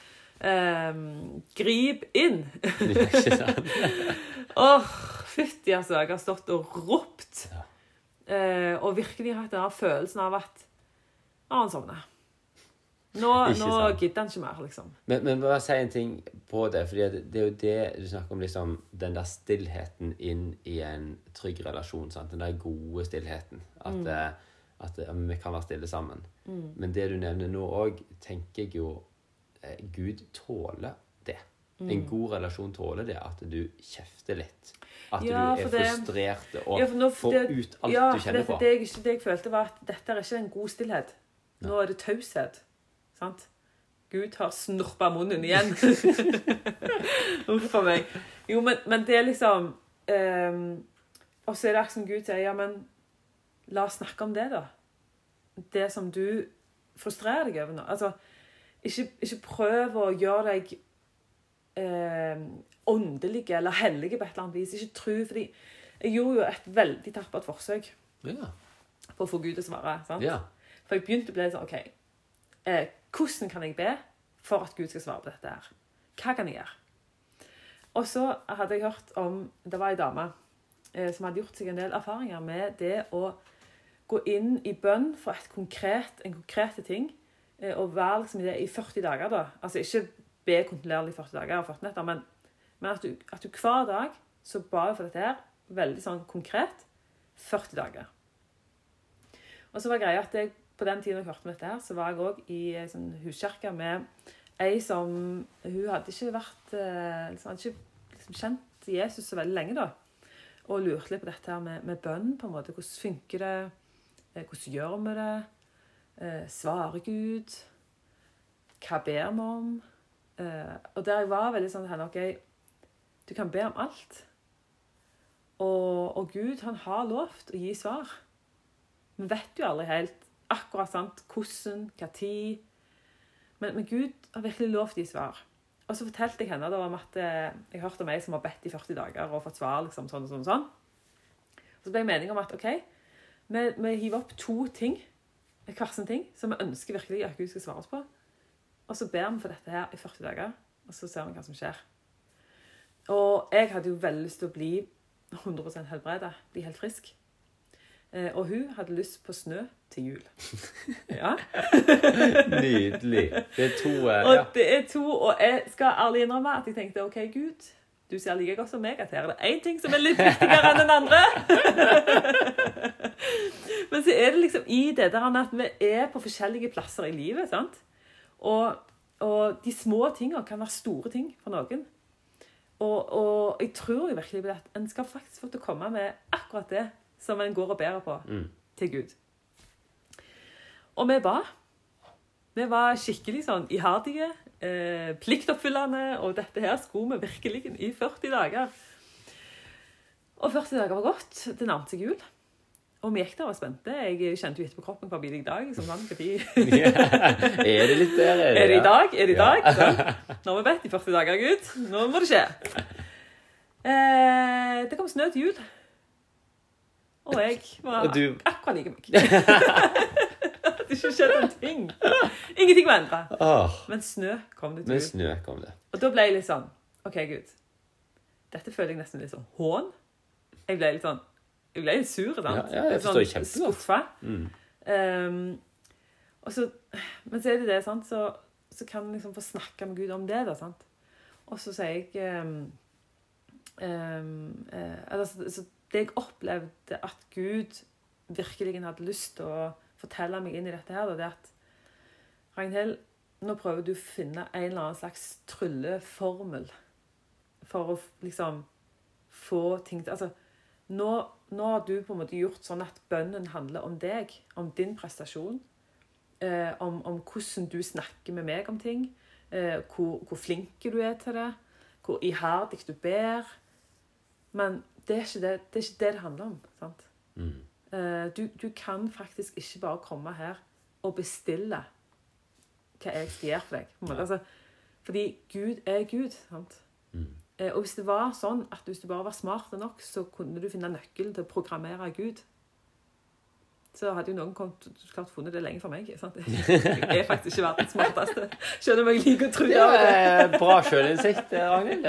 Grip inn. Ikke sant? Fytti, altså, jeg har stått og ropt. Og virkelig hatt denne følelsen av at han sovner. Nå gidder han ikke mer, liksom. Men bare si en ting på det, fordi det er jo det du snakker om, liksom, den der stillheten inn i en trygg relasjon, sant? Den der gode stillheten, at vi kan være stille sammen. Men det du nevner nå også, tenker jeg jo, Gud tåler det. En god relasjon tåler det, at du kjefter litt. At du er frustrert og får ut alt du kjenner på. Det jeg følte var at dette er ikke en god stillhet. Nå er det taushet. Sant? Gud har snurpet munnen igjen. Uff for meg. Jo, men det er liksom og så er det akkurat som Gud sier, ja, men la oss snakke om det da. Det som du frustrerer deg over nå. Altså, ikke prøv å gjøre deg åndelige eller hellige på et eller annet vis. Ikke tro, fordi jeg gjorde jo et veldig tappert forsøk på å få Gud til å svare. Sant? Ja. For jeg begynte å bli sånn, ok, hvordan kan jeg be for at Gud skal svare på dette her? Hva kan jeg gjøre? Og så hadde jeg hørt om, det var en dame som hadde gjort seg en del erfaringer med det å gå inn i bønn for en konkrete ting, og være liksom i det i 40 dager da. Altså ikke be kontinuerlig i 40 dager og 40 netter, men at du hver dag så ba for dette her, veldig sånn konkret, 40 dager. Og så var greia at jeg, på den tiden jeg hørte om dette her, så var jeg også i en sånn huskirke med ei som, hun hadde ikke vært, hadde ikke liksom kjent Jesus så veldig lenge da, og lurte litt på dette her med bønn på en måte. Hvordan funker det? Hvordan gjør vi det? Svarer Gud? Hva ber vi om? Og der jeg var veldig sånn, ok, du kan be om alt. Og Gud, han har lovt å gi svar. Vi vet jo aldri helt akkurat sant, hvordan, hva tid. Men Gud har virkelig lovt å gi svar. Og så fortalte jeg henne da om at jeg hørte om meg som har bedt i 40 dager og fått svar liksom sånn og sånn og sånn. Og så ble jeg mening om at ok, vi hiver opp 2 ting, hver sin ting, som vi ønsker virkelig at Gud skal svare oss på. Og så ber vi for dette her i 40 dager, og så ser vi hva som skjer. Og jeg hadde jo veldig lyst til å bli 100% helbredet, bli helt frisk. Og hun hadde lyst på snø til jul. Ja. Nydelig. Det er to, Og det er to, og jeg skal ærlig innrømme at jeg tenkte, ok, Gud, du ser like godt som meg, at her er det en ting som er litt viktigere enn den andre. Men så er det liksom i det der at vi er på forskjellige plasser i livet, sant? Og de små tingene kan være store ting for noen. Og jeg tror jo virkelig at en skal faktisk få til å komme med akkurat det som en går og bærer på til Gud. Og vi var skikkelig sånn iherdige, pliktoppfyllende, og dette her skulle vi virkelig i 40 dager. Og 40 dager var godt, det nærmte seg jul. Og vi gikk der og var spente. Jeg kjente jo etter på kroppen hva blir det i dag. Som vann, fordi... Er det litt der? Er det i dag? Er det i dag? Så, nå har vi bedt i 40 dager, Gud. Nå må det skje. Det kom snø til jul. Og jeg var akkurat like meg. Det hadde ikke skjedd en ting. Ingenting var endret. Men snø kom det til jul. Og da ble jeg litt sånn, ok, Gud, dette føler jeg nesten litt sånn hån. Jeg ble litt sur, sant? Ja, jeg forstår kjempegodt. Skuffet. Men så er det det, sant? Så kan jeg liksom få snakke med Gud om det, da, sant? Og så sier jeg... så det jeg opplevde at Gud virkelig hadde lyst til å fortelle meg inn i dette her, det er at Ragnhild, nå prøver du å finne en eller annen slags trylleformel for å liksom få ting til... Altså, nå har du på en måte gjort sånn at bønnen handler om deg, om din prestasjon, om hvordan du snakker med meg om ting, hvor flink du er til det, hvor iherdig du ber. Men det er ikke det handler om, sant? Du kan faktisk ikke bare komme her og bestille hva jeg skal gjøre for deg. På en måte. Altså, fordi Gud er Gud, sant? Og hvis det var sånn at hvis du bare var smart nok, så kunne du finne nøkkelen til å programmere Gud. Så hadde jo noen klart funnet det lenge for meg. Sant? Jeg er faktisk ikke verdens smarteste. Skjønner meg like å tro det. Det er bra selvinnsikt, Ragnhild.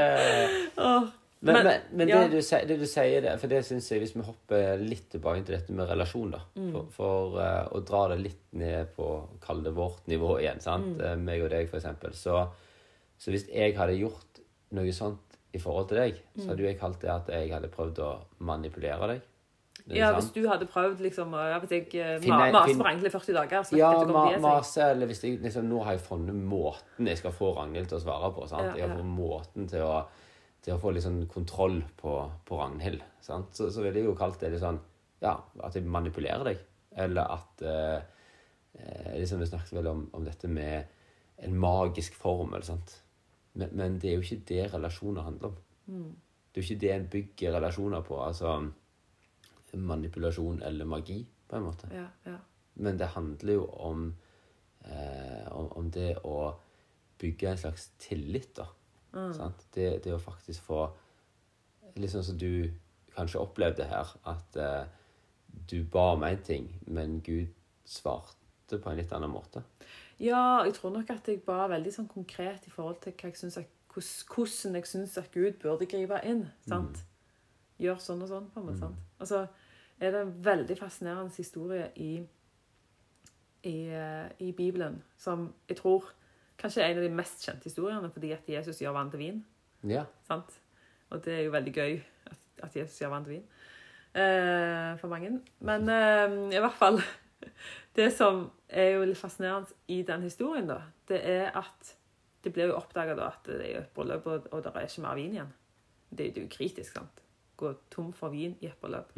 Men det du sier det, for det synes jeg, hvis vi hopper litt tilbake til dette med relasjon da, for å dra det litt ned på, kall det vårt nivå igjen, sant? Meg og deg for eksempel. Så hvis jeg hadde gjort noe sånt i forhold til deg, så hadde jeg kalt det at jeg hadde prøvd å manipulere deg. Ja, hvis du hadde prøvd liksom, mase på Ragnhild i 40 dager. Ja, mase, eller hvis jeg liksom, nå har jeg funnet måten jeg skal få Ragnhild til å svare på, sant? Jeg har fått måten til å få litt sånn kontroll på Ragnhild, sant? Så ville jeg jo kalt det litt sånn, ja, at jeg manipulerer deg, eller at, liksom vi snakket vel om dette med en magisk formel, sant? Men det er jo ikke det relasjoner handler om. Det er jo ikke det en bygger relasjoner på, altså manipulasjon eller magi, på en måte. Ja. Men det handler jo om det å bygge en slags tillit, da. Sant? Det å faktisk få, liksom som du kanskje opplevde her, at du ba om en ting, men Gud svarte på en litt annen måte. Ja, jeg tror nok at jeg var veldig sånn konkret i forhold til hva jeg synes hvordan jeg synes at Gud burde gripe inn, sant? Gjør sånn og sånn på meg, sant? Altså, er det en veldig fascinerende historie i Bibelen, som jeg tror kanskje er en av de mest kjente historiene, fordi at Jesus gjør vann til vin. Ja. Sant? Og det er jo veldig gøy at Jesus gjør vann til vin. For mange. Men i hvert fall, det som er jo litt fascinerende i den historien da, det er at det blir jo oppdaget da at det er et bryllup, og det er ikke mer vin igjen. Det er jo kritisk, sant? Gå tom for vin i et bryllup.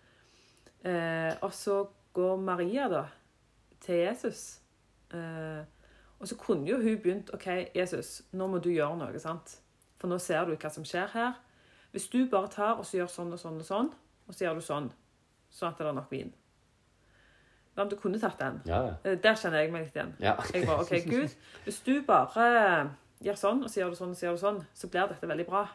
Og så går Maria da til Jesus. Og så kunne jo hun begynt, ok, Jesus, nå må du gjøre noe, sant? For nå ser du hva som skjer her. Hvis du bare tar og så gjør sånn og sånn og sånn, og så gjør du sånn at det er nok vin. Du kunne tatt den. Ja. Der kjenner jeg meg litt igjen. Ja. Jeg bare, ok, Gud, hvis du bare gjør sånn, og så gjør du sånn, og så gjør du sånn, så blir dette veldig bra.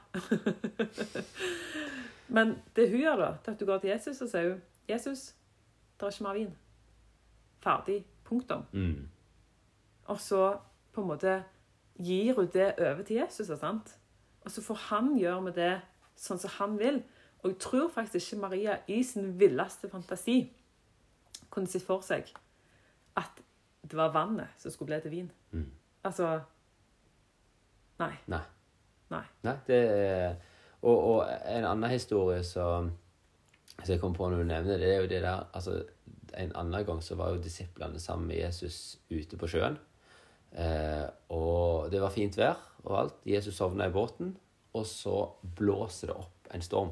Men det hun gjør da, det at du går til Jesus og sier, Jesus, det er ikke mer vin. Ferdig. Punktum. Og så på en måte gir hun det over til Jesus, sant? Og så får han gjøre med det sånn som han vil. Og jeg tror faktisk ikke Maria i sin villeste fantasi kunne sett for seg at det var vannet som skulle bli til vin. Altså, nei. Nei, det er... Og en annen historie som jeg kom på når du nevner det, er jo det der, altså en annen gang så var jo disiplene sammen med Jesus ute på sjøen, og det var fint vær og alt. Jesus sovnet i båten, og så blåser det opp en storm,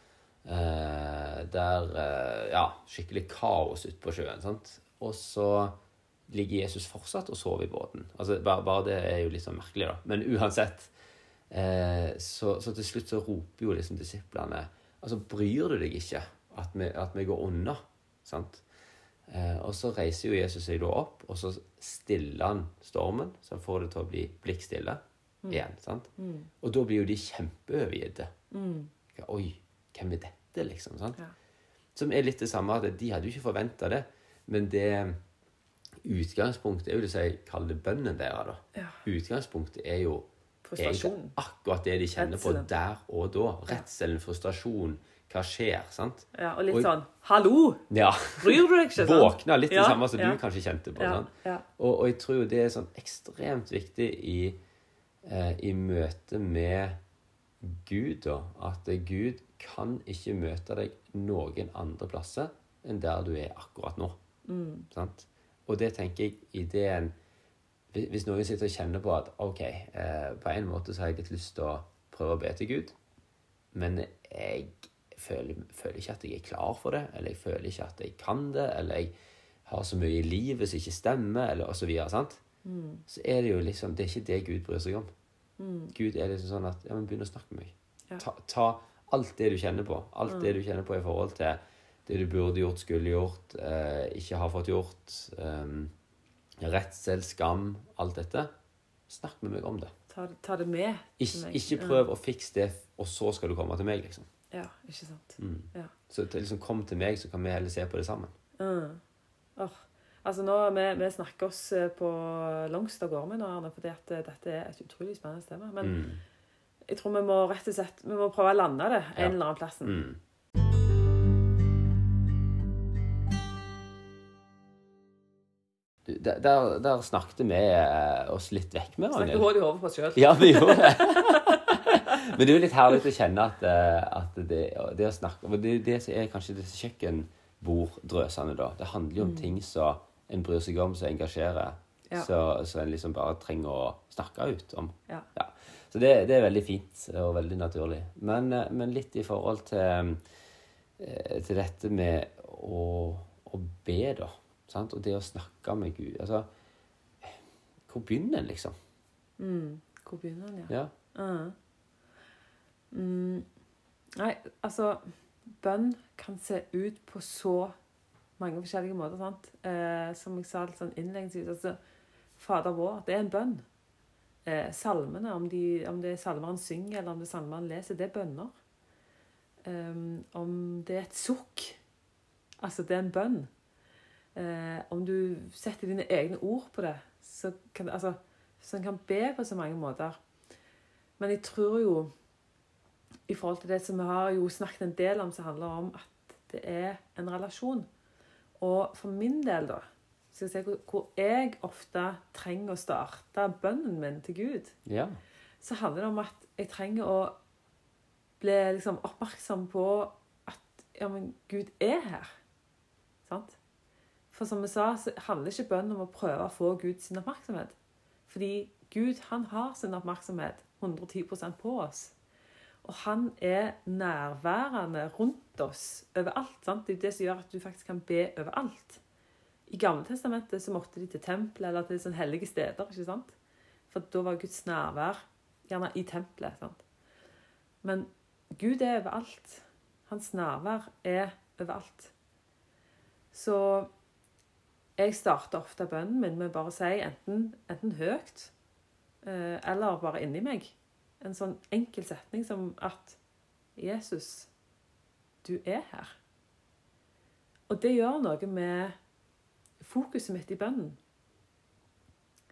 der, skikkelig kaos ute på sjøen, sant? Og så ligger Jesus fortsatt og sover i båten. Altså, bare det er jo litt sånn merkelig da. Men uansett, så til slutt så roper jo liksom disiplene, altså bryr du deg ikke at vi går under, sant? Og så reiser jo Jesus seg da opp, og så stiller han stormen, så han får det til å bli blikkstille igjen, sant? Og da blir jo de kjempeovergitte. Oi, hvem er dette liksom, sant? Ja. Som er litt det samme, at de hadde jo ikke forventet det, men det utgangspunktet er jo det som jeg kaller det bønnen der da. Ja. Utgangspunktet er jo akkurat det de kjenner på der og da. Redselen, frustrasjon, hva skjer, sant? Ja, og litt sånn, hallo! Ja. Bryr du deg ikke, sant? Våkna litt det samme som du kanskje kjente på, sant? Ja. Og jeg tror jo det er sånn ekstremt viktig i møte med Gud da, at Gud kan ikke møte deg noen andre plasser enn der du er akkurat nå, sant? Og det tenker jeg ideen, hvis noen sitter og kjenner på at ok, på en måte så har jeg litt lyst til å prøve å be til Gud, men jeg føler ikke at jeg er klar for det, eller jeg føler ikke at jeg kan det, eller jeg har så mye i livet som ikke stemmer, eller og så videre, sant? Så er det jo liksom, det er ikke det Gud bryr seg om. Gud er liksom sånn at, ja, men begynn å snakke med meg. Ja. Ta alt det du kjenner på, det du kjenner på i forhold til det du burde gjort, skulle gjort, ikke har fått gjort, redsel, skam, alt dette. Snakk med meg om det. Ta det med til meg. Ikke prøv å fikse det, og så skal du komme til meg, liksom. Ja, ikke sant. Ja. Så liksom, kom til meg, så kan vi heller se på det sammen. Altså nå, vi snakker oss på langst av gårde med nå, fordi at dette er et utrolig spennende tema. Men jeg tror vi må rett og slett, vi må prøve å lande det en eller annen plassen. Der snakket vi oss litt vekk med hverandre. Snakket hård i hodet på oss selv. Ja, vi gjorde det. Men det er jo litt herlig å kjenne at det å snakke, det er kanskje disse kjøkkenborddrøsene da. Det handler jo om ting som en bryr seg om, som engasjerer, så en liksom bare trenger å snakke ut om. Ja. Så det er veldig fint og veldig naturlig. Men litt i forhold til dette med å be da, sant? Og det å snakke med Gud, altså, hvor begynner en liksom? Hvor begynner en, ja. Nei, altså, bønn kan se ut på så mange forskjellige måter, sant? Som jeg sa litt sånn innledningsvis, altså, Fader vår, det er en bønn. Salmene, om det er salmer han synger, eller om det er salmer han leser, det er bønner. Om det er et sukk, altså det er en bønn. Om du setter dine egne ord på det, så kan kan be på så mange måter. Men jeg tror jo, i forhold til det som vi har jo snakket en del om, som handler om at det er en relasjon. Og for min del da, skal jeg si hvor jeg ofte trenger å starte bønnen min til Gud, så handler det om at jeg trenger å bli liksom oppmerksom på at men Gud er her. Sant? For som jeg sa, så handler ikke bønnen om å prøve å få Gud sin oppmerksomhet. Fordi Gud, han har sin oppmerksomhet 110% på oss. Og han er nærværende rundt oss overalt. Sant? Det er det som gjør at du faktisk kan be overalt. I Gamle Testamentet så måtte de til tempelet eller til sånne hellige steder, ikke sant? For da var Guds nærvær gjerne i tempelet, sant? Men Gud er overalt. Hans nærvær er overalt. Så jeg starter ofte bønnen min med bare å si enten høyt, eller bare inni meg. En sånn enkel setning som at Jesus, du er her. Og det gjør noe med fokuset mitt i bønnen.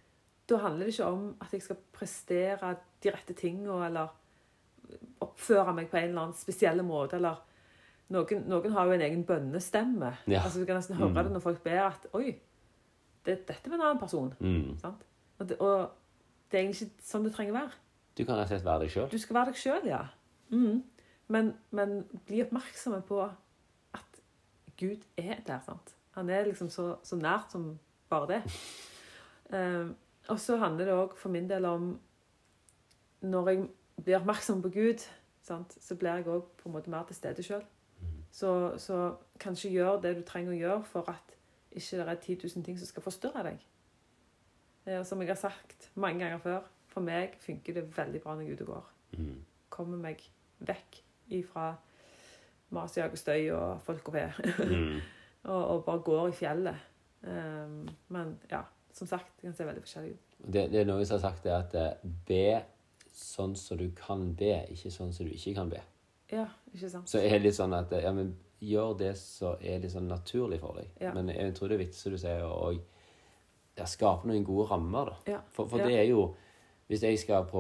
da handler det ikke om at jeg skal prestere de rette tingene, eller oppføre meg på en eller annen spesielle måte, eller noen har jo en egen bønnestemme. Ja. Altså, du kan nesten høre det når folk ber at, oi, dette var en annen person. Sant? Og det er egentlig ikke sånn det trenger å være. Du kan rett og slett være deg selv. Du skal være deg selv, ja. Men bli oppmerksomme på at Gud er der, sant? Han er liksom så nært som bare det. Og så handler det også for min del om, når jeg blir oppmerksom på Gud, sant, så blir jeg også på en måte mer til stede selv. Så kanskje gjør det du trenger å gjøre for at ikke det er 10 000 ting som skal forstyrre deg. Som jeg har sagt mange ganger før, for meg funker det veldig bra når jeg er ute og går. Kommer meg vekk ifra mas, jag og støy og folk og ve. og bare går i fjellet. Men ja, som sagt, det kan se veldig forskjellig ut. Det er noe som har sagt det at be sånn som du kan be, ikke sånn som du ikke kan be. Ja, ikke sant. Så er det litt sånn at ja, men gjør det så er det sånn naturlig for deg. Ja. Men jeg tror det er viktig, som du sier, å skape noen gode rammer, da. Ja. For det er jo, hvis jeg skal på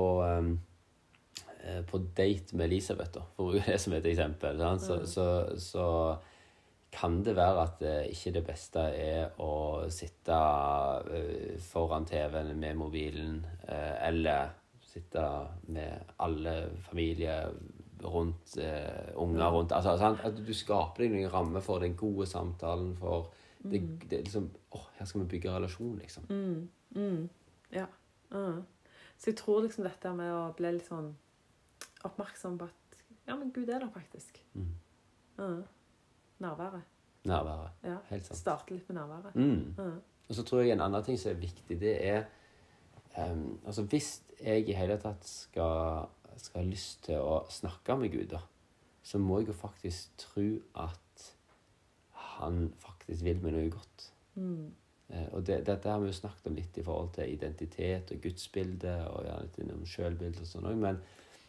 date med Elisabeth, da, for å bruke det som et eksempel, så kan det være at ikke det beste er å sitte foran TV-en med mobilen, eller sitte med alle familier rundt, unger rundt. Altså, sant? At du skaper deg noen rammer for den gode samtalen, for det er liksom, her skal vi bygge relasjon, liksom. Ja. Så jeg tror liksom dette med å bli litt sånn oppmerksom på at, ja, men Gud er der faktisk. Nærværet. Nærværet, ja. Helt sant. Starte litt med nærværet. Og så tror jeg en annen ting som er viktig, det er altså hvis jeg i hele tatt skal ha lyst til å snakke med Gud, da, så må jeg jo faktisk tro at han faktisk vil meg noe godt. Og dette har vi jo snakket om litt i forhold til identitet og gudsbilde og ja, litt innom selvbilde og sånn også, men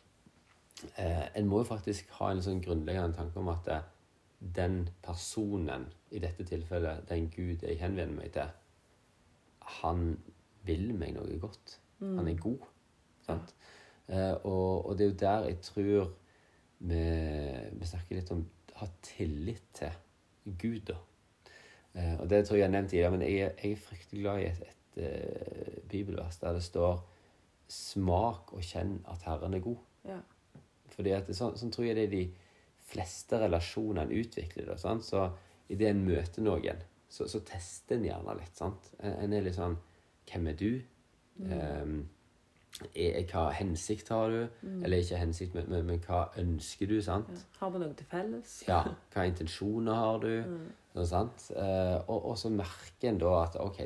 en må jo faktisk ha en sånn grunnleggende tanke om at den personen, i dette tilfellet, den Gud jeg henvender meg til, han vil meg noe godt. Han er god, sant? Og det er jo der jeg tror vi snakker litt om å ha tillit til Gud, da. Og det tror jeg nevnt tidligere, men jeg er fryktelig glad i et bibelvers der det står «Smak og kjenn at Herren er god». Ja. Fordi at sånn tror jeg det er de fleste relasjonene utvikler det, sant? Så i det en møter noen, så tester en gjerne litt, sant? En er litt sånn, hvem er du? Hva hensikt har du? Eller ikke hensikt, men hva ønsker du, sant? Ja. Har vi noe til felles? Ja, hva intensjoner har du? Sant? Og så merker en da at, ok,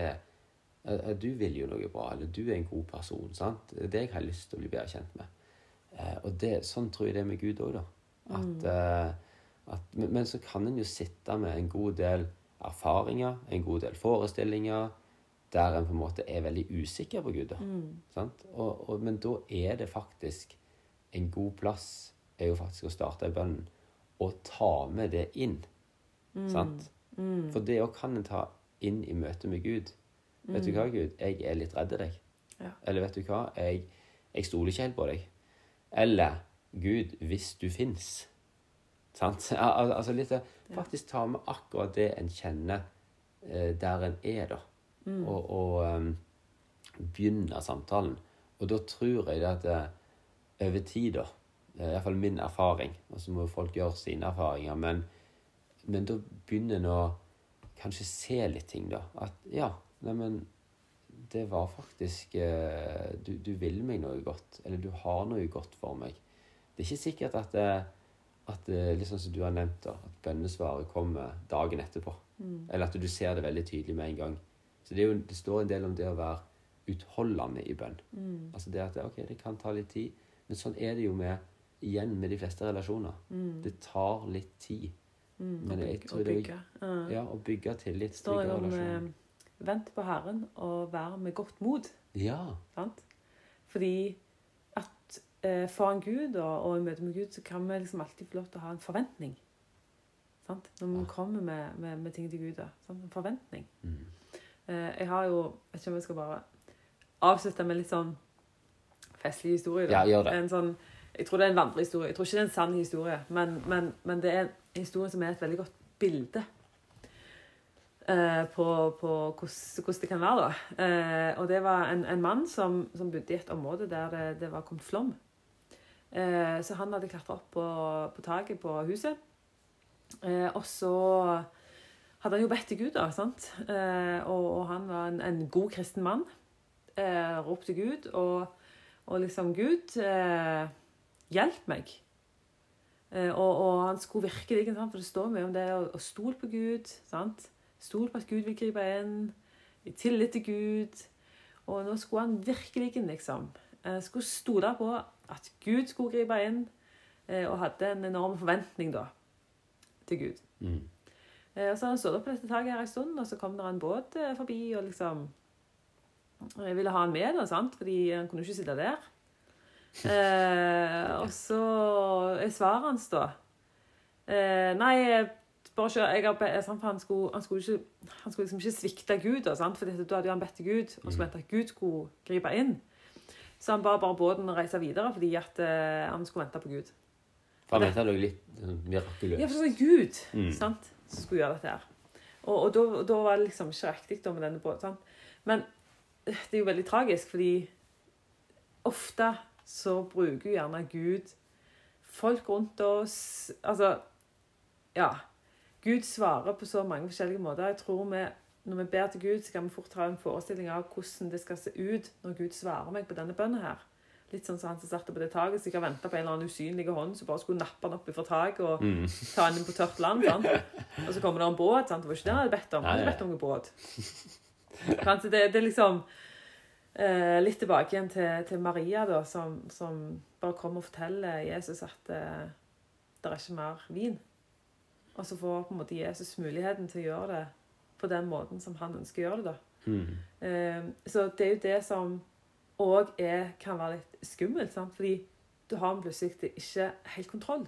du vil jo noe bra, eller du er en god person, sant? Det er det jeg har lyst til å bli bedre kjent med. Og sånn tror jeg det er med Gud også, da. Men så kan en jo sitte med en god del erfaringer, en god del forestillinger, der en på en måte er veldig usikker på Gud, da. Sant? Men da er det faktisk en god plass, er jo faktisk å starte i bønnen, og ta med det inn. Sant? For det også kan en ta inn i møte med Gud. Vet du hva, Gud? Jeg er litt redd deg. Ja. Eller vet du hva? Jeg stoler ikke helt på deg. Eller, Gud, hvis du finnes. Sant? Altså litt, faktisk ta med akkurat det en kjenner der en er, da. Og begynne samtalen. Og da tror jeg at over tid, da, i hvert fall min erfaring, og så må folk gjøre sine erfaringer, men da begynner en å kanskje se litt ting, da. At ja, men det var faktisk du vil meg noe godt, eller du har noe godt for meg. Det er ikke sikkert at litt sånn som du har nevnt, da, at bønnesvaret kommer dagen etterpå. Eller at du ser det veldig tydelig med en gang. Så det står en del om det å være utholdende i bønn. Altså det at ok, det kan ta litt tid, men sånn er det jo igjen med de fleste relasjoner. Det tar litt tid. Men jeg tror det er å bygge tillit. Står det om vent på Herren og være med godt mod. Ja. Sant? Fordi at foran Gud og i møte med Gud, så kan vi liksom alltid få lov til å ha en forventning. Sant? Når vi kommer med ting til Gud, sant? En forventning. Jeg har jo, vet ikke om jeg skal bare avslutte med litt sånn festlig historie. Da. Ja, gjør det. Jeg tror det er en vandrehistorie. Jeg tror ikke det er en sann historie, men det er en historie som er et veldig godt bilde på hvordan det kan være da. Og det var en mann som bodde i et område der det var kommet flom. Så han hadde klatret opp på taket på huset. Og så hadde han jo bedt til Gud da, sant? Og han var en god kristen mann. Ropte Gud, og liksom Gud, hjelp meg. Og han skulle virkelig, sant? For det står mye om det å stole på Gud, sant? Stol på at Gud vil gripe inn, i tillit til Gud. Og nå skulle han virkelig liksom, skulle stole på at Gud skulle gripe inn, og hadde en enorm forventning da, til Gud. Og så han stod opp på dette taket her en stund, og så kom der en båt forbi, og liksom, jeg ville ha han med da, sant? Fordi han kunne ikke sitte der. Og så svaret hans da, nei, bare kjør, han skulle liksom ikke svikte Gud da, sant? Fordi da hadde han bedt til Gud, og skulle vente at Gud skulle gripe inn. Så han bare båten og reise videre, fordi at han skulle vente på Gud. For han mente noe litt mirakuløst. Ja, for det var Gud, sant? Som skulle gjøre dette her. Og da var det liksom ikke riktig da med denne båten. Men det er jo veldig tragisk, fordi ofte så bruker gjerne Gud folk rundt oss. Altså, ja, Gud svarer på så mange forskjellige måter. Jeg tror når vi ber til Gud, så kan vi fort ha en forestilling av hvordan det skal se ut når Gud svarer meg på denne bønnen her. Litt sånn som han som satt på det taket, så jeg har ventet på en eller annen usynlig hånd, så bare skulle nappe han opp fra taket og ta han inn på tørt land, sant? Og så kommer det en båt, sant? Det var ikke det han hadde bedt om. Han hadde bedt om en båt. Kanskje det er liksom litt tilbake igjen til Maria da, som bare kommer og forteller Jesus at det er ikke mer vin. Og så får på en måte Jesus muligheten til å gjøre det på den måten som han ønsker å gjøre det da. Så det er jo det som også kan være litt skummelt, sant? Fordi du har plutselig ikke helt kontroll.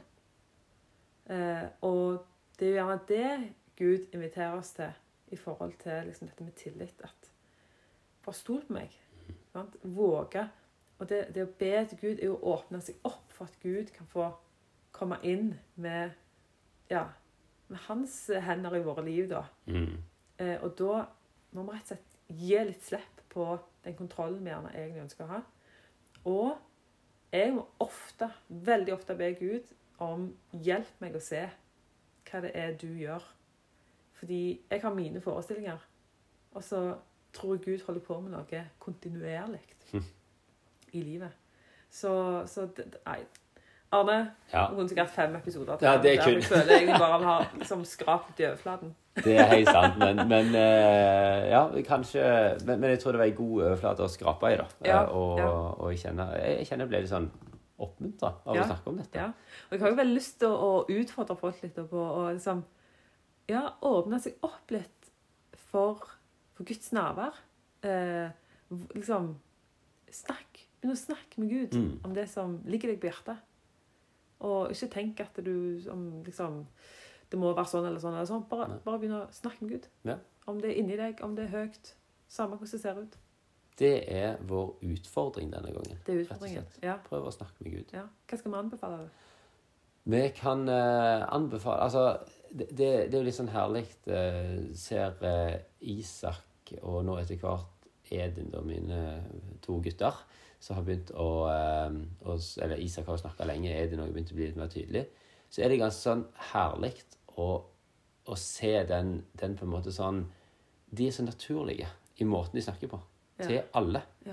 Og det er jo gjerne det Gud inviterer oss til i forhold til liksom, dette med tillit, at bare stol på meg, sant? Våge. Og det å be til Gud er jo å åpne seg opp for at Gud kan få komme inn med hans hender i våre liv da. Og da må vi rett og slett gi litt slipp på den kontrollen vi gjerne egentlig ønsker å ha. Og jeg må veldig ofte be Gud om hjelp meg å se hva det er du gjør. Fordi jeg har mine forestillinger, og så tror jeg Gud holder på med noe kontinuerlig i livet. Så nei. Arne, nå kunne sikkert 5 episoder til. Ja, det er kun. Jeg føler egentlig bare han har liksom skrapt i overflaten. Det er helt sant, men ja, kanskje, men jeg tror det var en god overflate å skrape i da. Og jeg kjenner jeg ble litt sånn oppmuntret av å snakke om dette. Ja, og jeg har jo veldig lyst til å utfordre folk litt på å liksom, åpne seg opp litt for Guds nærvær. Liksom, begynne å snakke med Gud om det som ligger deg på hjertet. Og ikke tenk at liksom, det må være sånn eller sånn. Bare begynne å snakke med Gud. Ja. Om det er inni deg, om det er høyt. Samme hvordan det ser ut. Det er vår utfordring denne gangen. Det er utfordringen, ja. Prøv å snakke med Gud. Ja. Hva skal vi anbefale deg? Vi kan anbefale, altså, det er jo litt sånn herlig, ser Isak, og nå etter hvert Edin, da, mine 2 gutter, som har begynt eller Isak har snakket lenge, Edin har begynt å bli litt mer tydelig, så er det ganske sånn herlig å se den på en måte sånn, de er så naturlige i måten de snakker på, til alle. Ja.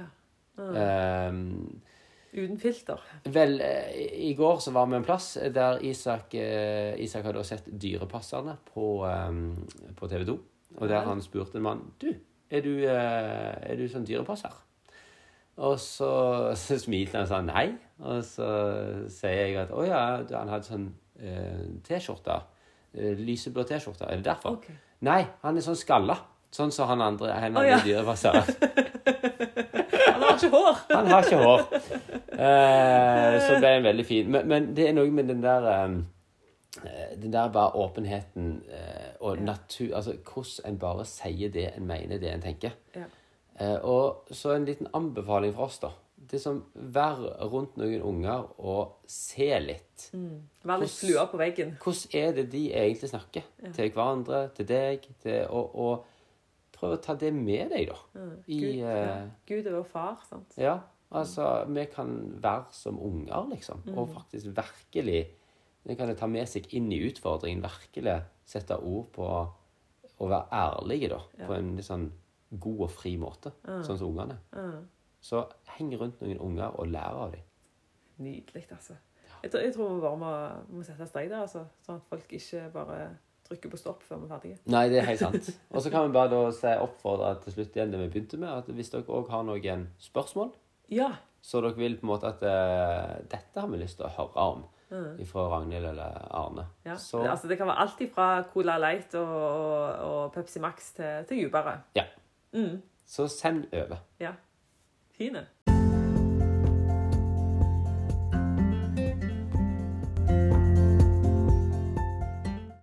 Uten filter. Vel, i går så var vi en plass der Isak hadde sett Dyrepasserne på TV 2, og der han spurte en mann, er du sånn dyrepasser? Og så smilte han og sa nei, og så sier jeg at han hadde sånn t-skjorte, lyseblå t-skjorte, er det derfor? Okay. Nei, han er sånn skalla, sånn som han andre dyrepasser. Han har ikke hår. Han har ikke hår. Så ble han veldig fin. Men det er noe med den der bare åpenheten og natur, altså hvordan en bare sier det en mener, det en tenker. Ja. Og så en liten anbefaling fra oss da. Det som vær rundt noen unger og se litt. Vær litt flua på veggen. Hvordan er det de egentlig snakker? Ja. Til hverandre, til deg, og prøv å ta det med deg da. Gud er vår far, sant? Ja, altså vi kan være som unger liksom, og faktisk virkelig, det kan ta med seg inn i utfordringen, virkelig sette ord på å være ærlige da, på en litt sånn god og fri måte, sånn som ungene. Så heng rundt noen unger og lær av dem. Nydelig, altså. Jeg tror vi bare må sette strek der, altså, sånn at folk ikke bare trykker på stopp før vi er ferdige. Nei, det er helt sant. Og så kan vi bare da oppfordre til slutt igjen det vi begynte med, at hvis dere også har noen spørsmål, så dere vil på en måte at dette har vi lyst til å høre om, fra Ragnhild eller Arne. Ja, så, altså det kan være alt fra Cola Light og Pepsi Max til dypere. Ja. Så send over. Ja. Fine.